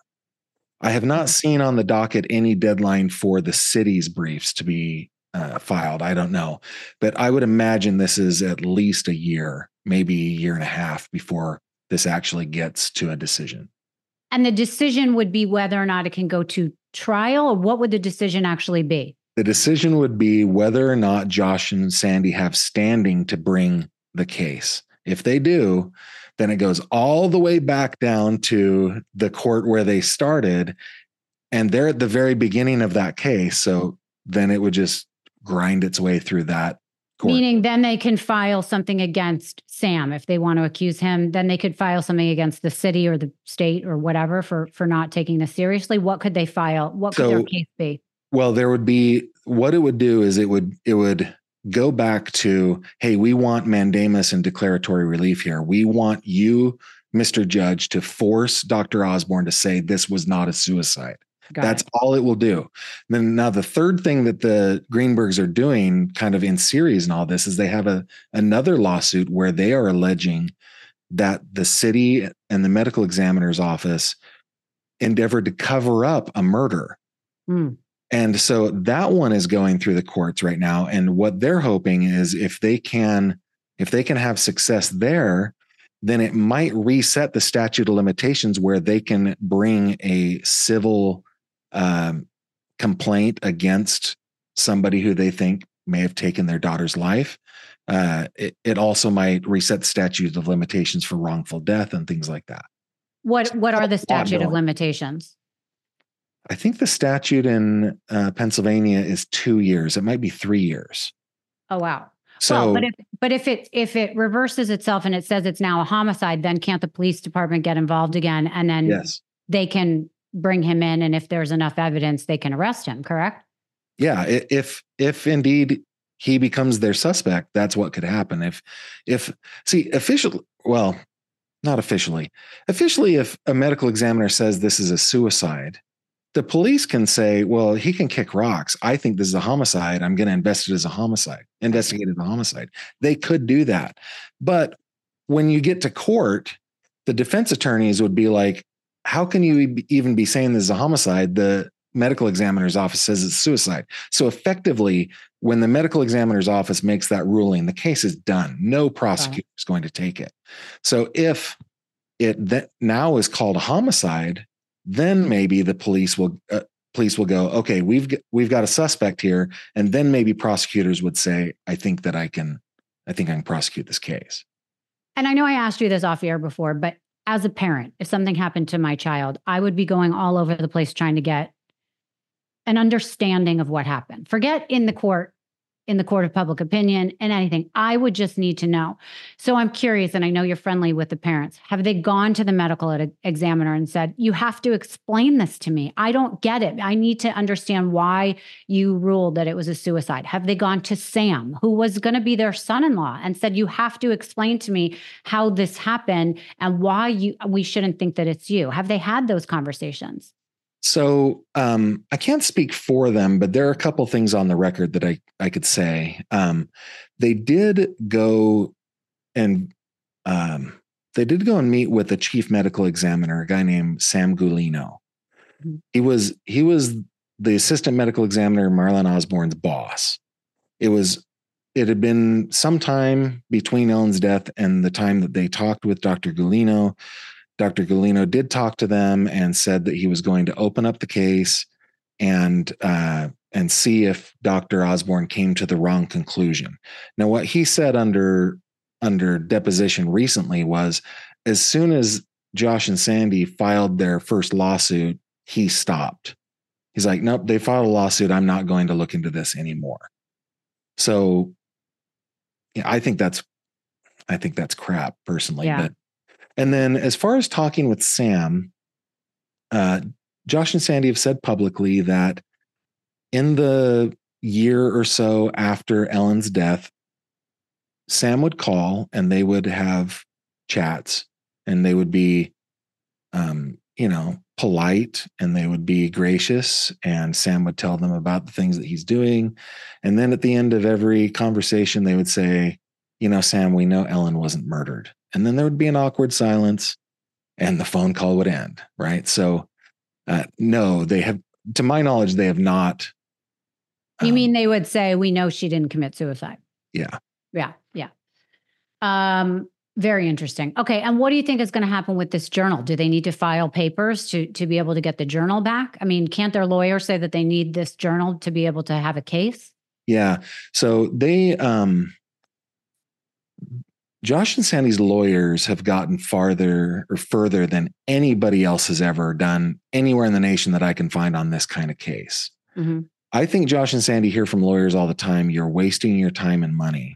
B: I have not seen on the docket any deadline for the city's briefs to be uh, filed. I don't know, but I would imagine this is at least a year, maybe a year and a half before this actually gets to a decision.
C: And the decision would be whether or not it can go to trial, or what would the decision actually be?
B: The decision would be whether or not Josh and Sandy have standing to bring the case. If they do, then it goes all the way back down to the court where they started, and they're at the very beginning of that case. So then it would just grind its way through that court.
C: Meaning then they can file something against Sam if they want to accuse him. Then they could file something against the city or the state or whatever for, for not taking this seriously. What could they file? What could so, their case be?
B: Well, there would be, what it would do is it would, it would go back to, hey, we want mandamus and declaratory relief here. We want you, Mister Judge, to force Doctor Osborne to say this was not a suicide. Got That's it. all it will do. Then now the third thing that the Greenbergs are doing kind of in series and all this is they have a another lawsuit where they are alleging that the city and the medical examiner's office endeavored to cover up a murder. Mm. And so that one is going through the courts right now. And what they're hoping is if they can, if they can have success there, then it might reset the statute of limitations where they can bring a civil um, complaint against somebody who they think may have taken their daughter's life. Uh, it, it also might reset the statute of limitations for wrongful death and things like that.
C: What, what are the statute of limitations?
B: I think the statute in uh, Pennsylvania is two years. It might be three years.
C: Oh, wow.
B: So,
C: well, but if but if it if it reverses itself and it says it's now a homicide, then can't the police department get involved again? And then
B: yes.
C: they can bring him in, and if there's enough evidence, they can arrest him. Correct?
B: Yeah. If if indeed he becomes their suspect, that's what could happen. If if see officially, well, not officially, officially, if a medical examiner says this is a suicide, the police can say, well, he can kick rocks. I think this is a homicide. I'm going to invest it as a homicide, investigate it as a homicide. They could do that. But when you get to court, the defense attorneys would be like, how can you even be saying this is a homicide? The medical examiner's office says it's suicide. So effectively, when the medical examiner's office makes that ruling, the case is done. No prosecutor is going to take it. So if it that now is called a homicide, then maybe the police will uh, police will go, okay, we've we've got a suspect here, and then maybe prosecutors would say, I think that I can, I think I can prosecute this case.
C: And I know I asked you this off air before, but as a parent, if something happened to my child, I would be going all over the place trying to get an understanding of what happened. Forget in the court, in the court of public opinion and anything. I would just need to know. So I'm curious, and I know you're friendly with the parents. Have they gone to the medical ed- examiner and said, you have to explain this to me? I don't get it. I need to understand why you ruled that it was a suicide. Have they gone to Sam, who was going to be their son-in-law, and said, you have to explain to me how this happened and why you we shouldn't think that it's you? Have they had those conversations?
B: So um, I can't speak for them, but there are a couple things on the record that I, I could say. Um, they did go and um, they did go and meet with the chief medical examiner, a guy named Sam Gulino. Mm-hmm. He was he was the assistant medical examiner, Marlon Osborne's boss. It was it had been some time between Ellen's death and the time that they talked with Doctor Gulino. Doctor Gulino did talk to them and said that he was going to open up the case and uh, and see if Doctor Osborne came to the wrong conclusion. Now, what he said under under deposition recently was, as soon as Josh and Sandy filed their first lawsuit, he stopped. He's like, nope, they filed a lawsuit. I'm not going to look into this anymore. So, yeah, I think that's I think that's crap personally,
C: yeah.
B: but. And then as far as talking with Sam, uh, Josh and Sandy have said publicly that in the year or so after Ellen's death, Sam would call and they would have chats and they would be, um, you know, polite and they would be gracious, and Sam would tell them about the things that he's doing. And then at the end of every conversation, they would say, you know, Sam, we know Ellen wasn't murdered. And then there would be an awkward silence and the phone call would end. Right. So, uh, no, they have, to my knowledge, they have not.
C: You
B: um,
C: mean they would say, we know she didn't commit suicide?
B: Yeah.
C: Yeah. Yeah. Um, very interesting. Okay. And what do you think is going to happen with this journal? Do they need to file papers to, to be able to get the journal back? I mean, can't their lawyer say that they need this journal to be able to have a case?
B: Yeah. So they, um, Josh and Sandy's lawyers have gotten farther or further than anybody else has ever done anywhere in the nation that I can find on this kind of case. Mm-hmm. I think Josh and Sandy hear from lawyers all the time, you're wasting your time and money.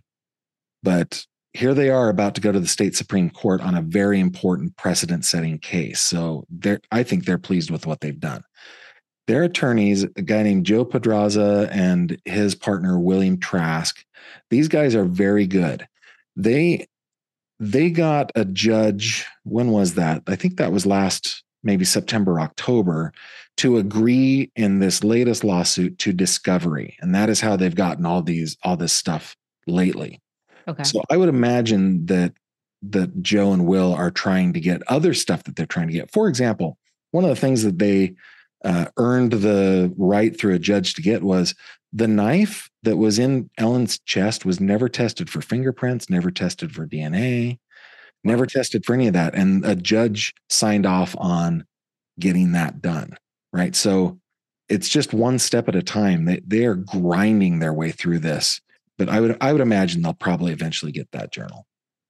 B: But here they are about to go to the state Supreme Court on a very important precedent-setting case. So they're, I think they're pleased with what they've done. Their attorneys, a guy named Joe Pedraza and his partner, William Trask, these guys are very good. They They got a judge, when was that? I think that was last, maybe September, October, to agree in this latest lawsuit to discovery. And that is how they've gotten all these, all this stuff lately. Okay. So I would imagine that, that Joe and Will are trying to get other stuff that they're trying to get. For example, one of the things that they uh, earned the right through a judge to get was the knife that was in Ellen's chest was never tested for fingerprints, never tested for D N A, never tested for any of that. And a judge signed off on getting that done, right? So it's just one step at a time. They, they are grinding their way through this. But I would I would imagine they'll probably eventually get that journal.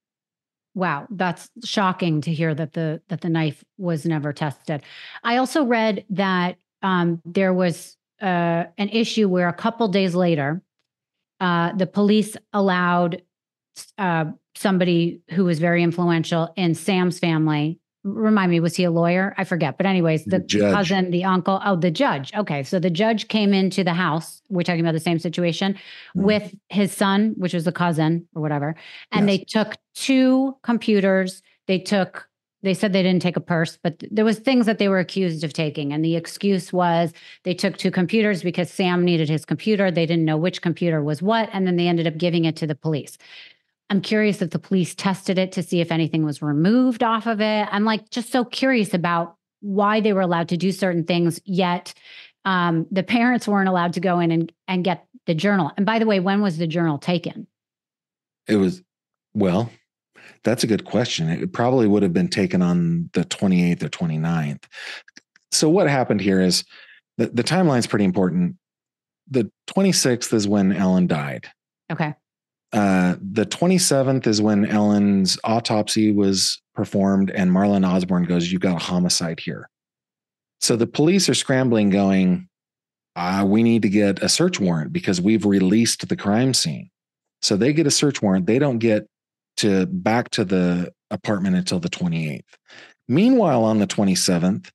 C: Wow, that's shocking to hear that the that the knife was never tested. I also read that um, there was uh, an issue where a couple days later, uh, the police allowed uh, somebody who was very influential in Sam's family. Remind me, was he a lawyer? I forget. But anyways, the, the cousin, the uncle, oh, the judge. Okay. So the judge came into the house. We're talking about the same situation mm. with his son, which was the cousin or whatever. And yes. They took two computers. They took, they said they didn't take a purse, but there was things that they were accused of taking. And the excuse was they took two computers because Sam needed his computer. They didn't know which computer was what. And then they ended up giving it to the police. I'm curious if the police tested it to see if anything was removed off of it. I'm like just so curious about why they were allowed to do certain things, yet um, the parents weren't allowed to go in and, and get the journal. And by the way, when was the journal taken?
B: It was, well, that's a good question. It probably would have been taken on the twenty-eighth or twenty-ninth. So what happened here is the, the timeline's pretty important. The twenty-sixth is when Ellen died.
C: Okay.
B: uh, the twenty-seventh is when Ellen's autopsy was performed, and Marlon Osborne goes, "You've got a homicide here." So the police are scrambling, going, uh, we need to get a search warrant because we've released the crime scene. So they get a search warrant. They don't get to back to the apartment until the twenty-eighth. Meanwhile, on the twenty-seventh,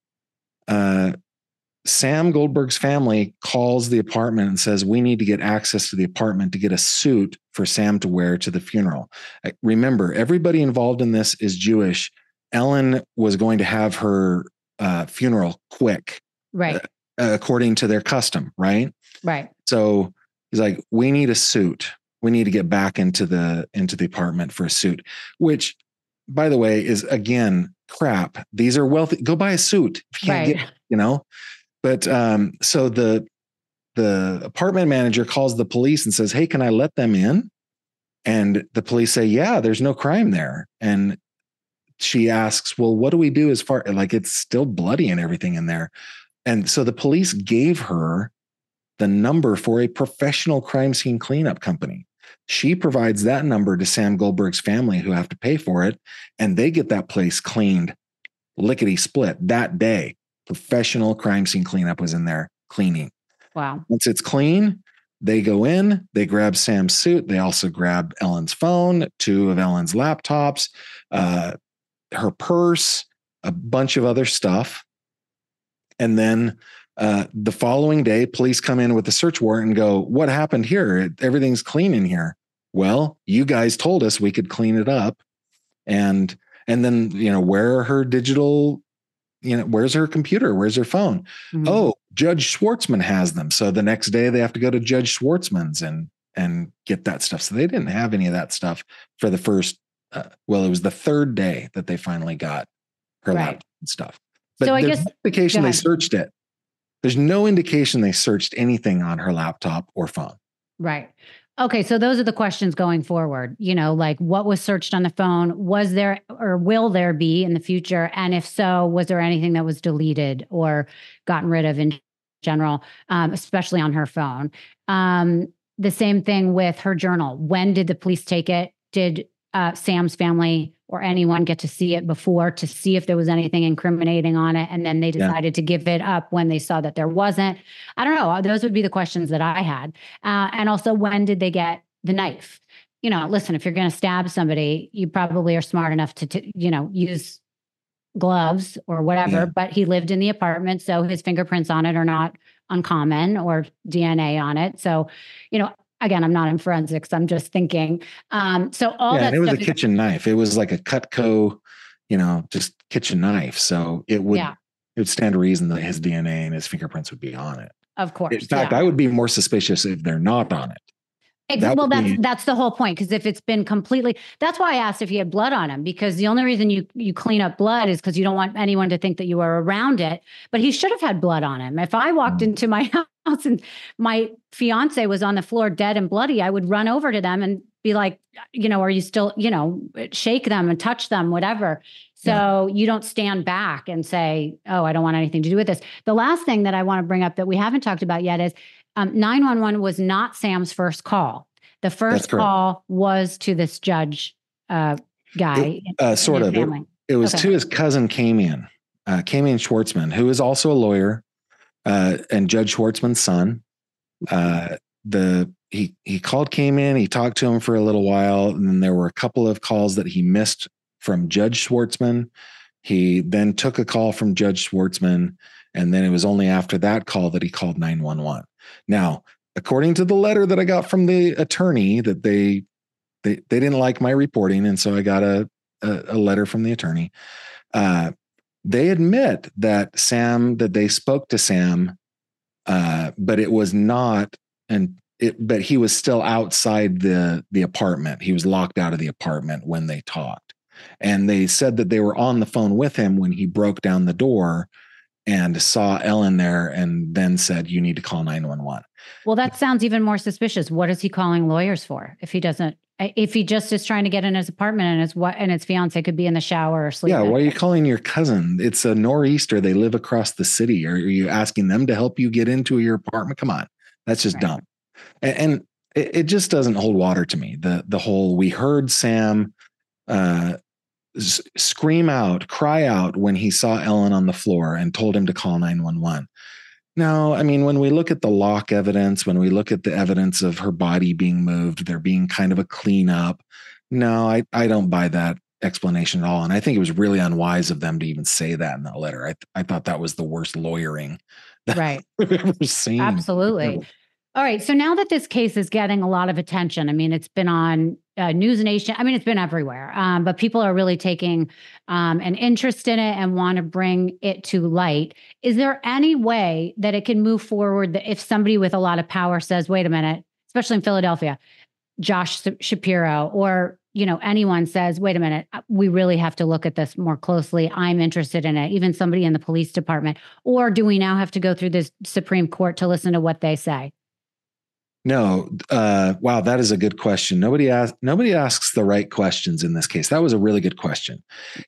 B: uh, Sam Goldberg's family calls the apartment and says, we need to get access to the apartment to get a suit for Sam to wear to the funeral. Remember, everybody involved in this is Jewish. Ellen was going to have her uh, funeral quick,
C: right?
B: Uh, according to their custom, right?
C: Right.
B: So he's like, we need a suit. We need to get back into the into the apartment for a suit, which, by the way, is again crap. These are wealthy. Go buy a suit. If you can't
C: right.
B: get, you know. But um, so the the apartment manager calls the police and says, "Hey, can I let them in?" And the police say, "Yeah, there's no crime there." And she asks, "Well, what do we do as far like it's still bloody and everything in there?" And so the police gave her the number for a professional crime scene cleanup company. She provides that number to Sam Goldberg's family, who have to pay for it, and they get that place cleaned lickety split that day. Professional crime scene cleanup was in there cleaning.
C: Wow.
B: Once it's clean, they go in, they grab Sam's suit. They also grab Ellen's phone, two of Ellen's laptops, uh, her purse, a bunch of other stuff. And then uh, the following day, police come in with a search warrant and go, what happened here? Everything's clean in here. Well, you guys told us we could clean it up. And, and then, you know, where are her digital, you know, where's her computer? Where's her phone? Mm-hmm. Oh, Judge Schwartzman has them. So the next day they have to go to Judge Schwartzman's and, and get that stuff. So they didn't have any of that stuff for the first, uh, well, it was the third day that they finally got her
C: right.
B: laptop and stuff. But
C: so I
B: there's
C: guess
B: no indication they searched it. There's no indication they searched anything on her laptop or phone.
C: Right. Okay. So those are the questions going forward, you know, like what was searched on the phone? Was there or will there be in the future? And if so, was there anything that was deleted or gotten rid of in general, um, especially on her phone? Um, the same thing with her journal. When did the police take it? Did uh, Sam's family or anyone get to see it before to see if there was anything incriminating on it? And then they decided yeah. to give it up when they saw that there wasn't. I don't know. Those would be the questions that I had. Uh, and also, when did they get the knife? You know, listen, if you're going to stab somebody, you probably are smart enough to, to you know, use gloves or whatever, yeah. but he lived in the apartment. So his fingerprints on it are not uncommon, or D N A on it. So, you know, again, I'm not in forensics. I'm just thinking. Um, so all
B: yeah,
C: that
B: it was
C: stuff
B: a
C: is-
B: kitchen knife. It was like a Cutco, you know, just kitchen knife. So it would,
C: yeah.
B: it would stand to reason that his D N A and his fingerprints would be on it.
C: Of course.
B: In fact,
C: yeah.
B: I would be more suspicious if they're not on it.
C: That well, that's be, that's the whole point. Because if it's been completely, that's why I asked if he had blood on him. Because the only reason you you clean up blood is because you don't want anyone to think that you were around it. But he should have had blood on him. If I walked mm. into my house and my fiance was on the floor dead and bloody, I would run over to them and be like, you know, are you still, you know, shake them and touch them, whatever. So yeah. you don't stand back and say, oh, I don't want anything to do with this. The last thing that I want to bring up that we haven't talked about yet is um, nine one one was not Sam's first call. The first call was to this judge uh, guy.
B: It, uh, sort of. It, it was okay. to his cousin, Kamian, uh, Kamian Schwartzman, who is also a lawyer uh, and Judge Schwartzman's son. Uh, the he he called Kamian. He talked to him for a little while, and then there were a couple of calls that he missed from Judge Schwartzman. He then took a call from Judge Schwartzman, and then it was only after that call that he called nine one one. Now, according to the letter that I got from the attorney, that they they they didn't like my reporting, and so I got a a, a letter from the attorney. Uh, they admit that Sam that they spoke to Sam, uh, but it was not, and it but he was still outside the the apartment. He was locked out of the apartment when they talked, and they said that they were on the phone with him when he broke down the door and saw Ellen there, and then said, "You need to call nine one one."
C: Well, that sounds even more suspicious. What is he calling lawyers for? If he doesn't, if he just is trying to get in his apartment and his what and his fiance could be in the shower or sleeping.
B: Yeah, why are you calling your cousin? It's a nor'easter. They live across the city. Are you asking them to help you get into your apartment? Come on, that's just right. dumb. And, and it, it just doesn't hold water to me. The, the whole, we heard Sam uh, s- scream out, cry out when he saw Ellen on the floor and told him to call nine one one. No, I mean, when we look at the lock evidence, when we look at the evidence of her body being moved, there being kind of a cleanup. No, I, I don't buy that explanation at all. And I think it was really unwise of them to even say that in that letter. I, I thought that was the worst lawyering that
C: Right.
B: I've ever seen.
C: Absolutely. All right. So now that this case is getting a lot of attention, I mean, it's been on uh, News Nation. I mean, it's been everywhere, um, but people are really taking um, an interest in it and want to bring it to light. Is there any way that it can move forward that if somebody with a lot of power says, wait a minute, especially in Philadelphia, Josh Shapiro, or, you know, anyone says, wait a minute, we really have to look at this more closely. I'm interested in it, even somebody in the police department. Or do we now have to go through this Supreme Court to listen to what they say?
B: No. Uh, wow. That is a good question. Nobody asks, nobody asks the right questions in this case. That was a really good question.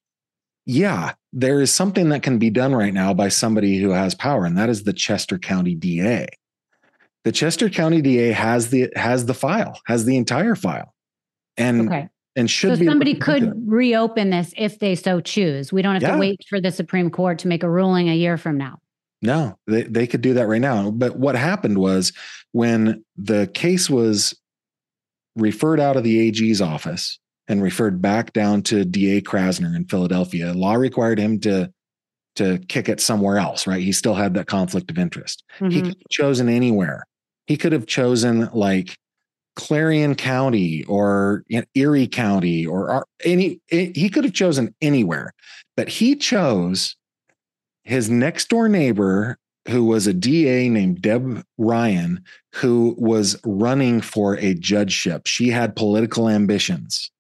B: Yeah, there is something that can be done right now by somebody who has power, and that is the Chester County D A. The Chester County D A has the, has the file, has the entire file. And,
C: okay.
B: and should
C: so
B: be
C: somebody could reopen this if they so choose. We don't have yeah. to wait for the Supreme Court to make a ruling a year from now.
B: No, they, they could do that right now. But what happened was when the case was referred out of the A G's office and referred back down to D A Krasner in Philadelphia, law required him to, to kick it somewhere else, right? He still had that conflict of interest. Mm-hmm. He could have chosen anywhere. He could have chosen like Clarion County or you know, Erie County or, or any, he could have chosen anywhere, but he chose his next door neighbor, who was a D A named Deb Ryan, who was running for a judgeship. She had political ambitions.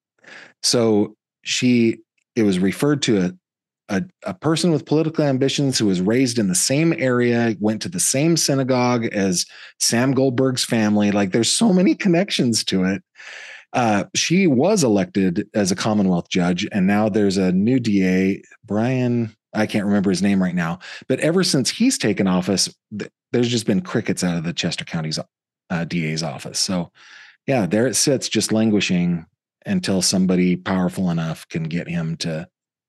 B: So she, it was referred to a, a, a person with political ambitions who was raised in the same area, went to the same synagogue as Sam Goldberg's family. Like there's so many connections to it. Uh, she was elected as a Commonwealth judge, and now there's a new D A, Brian, I can't remember his name right now, but ever since he's taken office, th- there's just been crickets out of the Chester County's uh, D A's office. So yeah, there it sits just languishing until somebody powerful enough can get him to,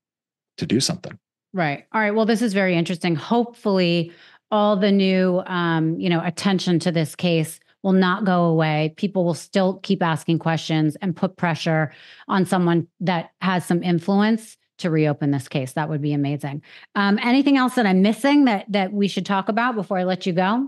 B: to do something.
C: Right. All right. Well, this is very interesting. Hopefully all the new, um, you know, attention to this case will not go away. People will still keep asking questions and put pressure on someone that has some influence to reopen this case. That would be amazing. Um, anything else that I'm missing that that we should talk about before I let you go?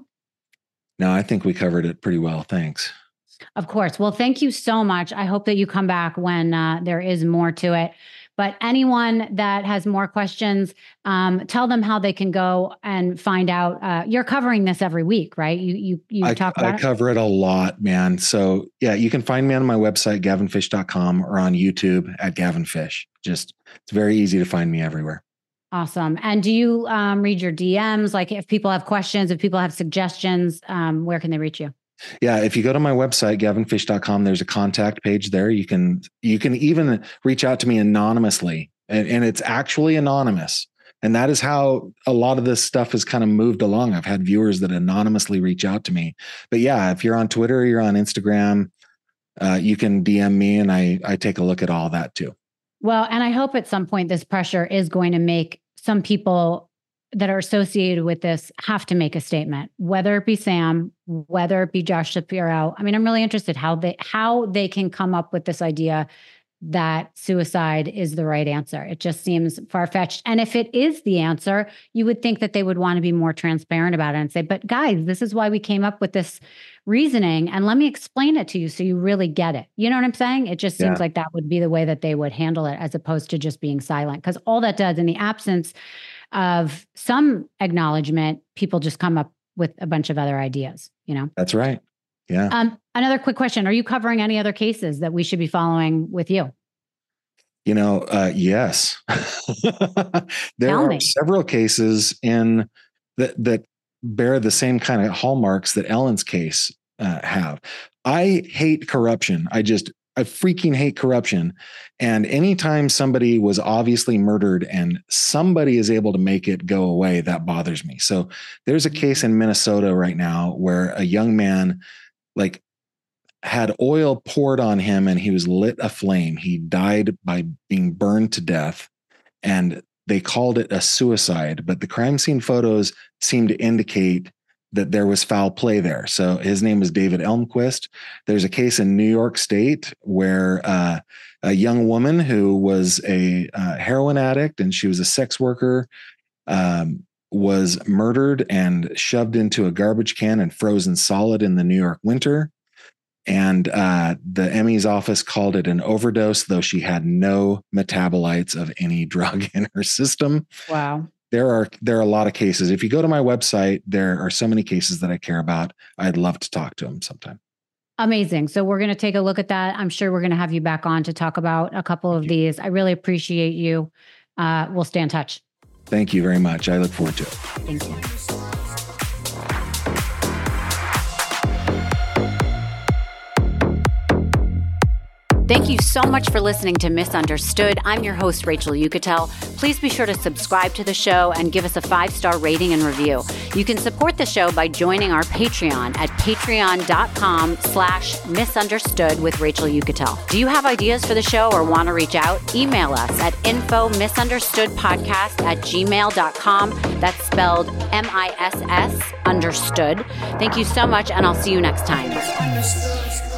B: No, I think we covered it pretty well. Thanks.
C: Of course. Well, thank you so much. I hope that you come back when uh, there is more to it. But anyone that has more questions, um, tell them how they can go and find out. Uh, you're covering this every week, right? You you you
B: I,
C: talk about
B: I
C: it?
B: cover it a lot, man. So yeah, you can find me on my website, gavin fish dot com, or on YouTube at Gavin Fish. Just, it's very easy to find me everywhere.
C: Awesome. And do you um, read your D Ms? Like if people have questions, if people have suggestions, um, where can they reach you?
B: Yeah, if you go to my website, gavin fish dot com, there's a contact page there. You can you can even reach out to me anonymously, and, and it's actually anonymous. And that is how a lot of this stuff has kind of moved along. I've had viewers that anonymously reach out to me. But yeah, if you're on Twitter, or you're on Instagram, uh, you can D M me, and I I take a look at all that too.
C: Well, and I hope at some point this pressure is going to make some people that are associated with this have to make a statement, whether it be Sam, whether it be Josh Shapiro. I mean, I'm really interested how they how they can come up with this idea that suicide is the right answer. It just seems far-fetched. And if it is the answer, you would think that they would want to be more transparent about it and say, but guys, this is why we came up with this reasoning. And let me explain it to you so you really get it. You know what I'm saying? It just seems yeah. like that would be the way that they would handle it, as opposed to just being silent. Because all that does, in the absence of some acknowledgement, people just come up with a bunch of other ideas, you know?
B: That's right. Yeah.
C: Um, another quick question. Are you covering any other cases that we should be following with you?
B: You know, uh, yes. There
C: Tell
B: are
C: me.
B: several cases in that, that bear the same kind of hallmarks that Ellen's case uh, have. I hate corruption. I just, I freaking hate corruption. And anytime somebody was obviously murdered and somebody is able to make it go away, that bothers me. So there's a case in Minnesota right now where a young man, like had oil poured on him and he was lit aflame. He died by being burned to death, and they called it a suicide, but the crime scene photos seem to indicate that there was foul play there. So his name is David Elmquist. There's a case in New York State where uh, a young woman who was a uh, heroin addict and she was a sex worker um, was murdered and shoved into a garbage can and frozen solid in the New York winter. And uh, the M E's office called it an overdose, though she had no metabolites of any drug in her system.
C: Wow.
B: There are there are a lot of cases. If you go to my website, there are so many cases that I care about. I'd love to talk to them sometime.
C: Amazing. So we're going to take a look at that. I'm sure we're going to have you back on to talk about a couple of these. I really appreciate you. Uh, we'll stay in touch.
B: Thank you very much. I look forward to it.
C: Thank you. Thank you so much for listening to Misunderstood. I'm your host, Rachel Uchitel. Please be sure to subscribe to the show and give us a five-star rating and review. You can support the show by joining our Patreon at patreon.com slash misunderstood with Rachel Uchitel. Do you have ideas for the show or want to reach out? Email us at info misunderstoodpodcast at gmail dot com. That's spelled M I S S understood. Thank you so much, and I'll see you next time.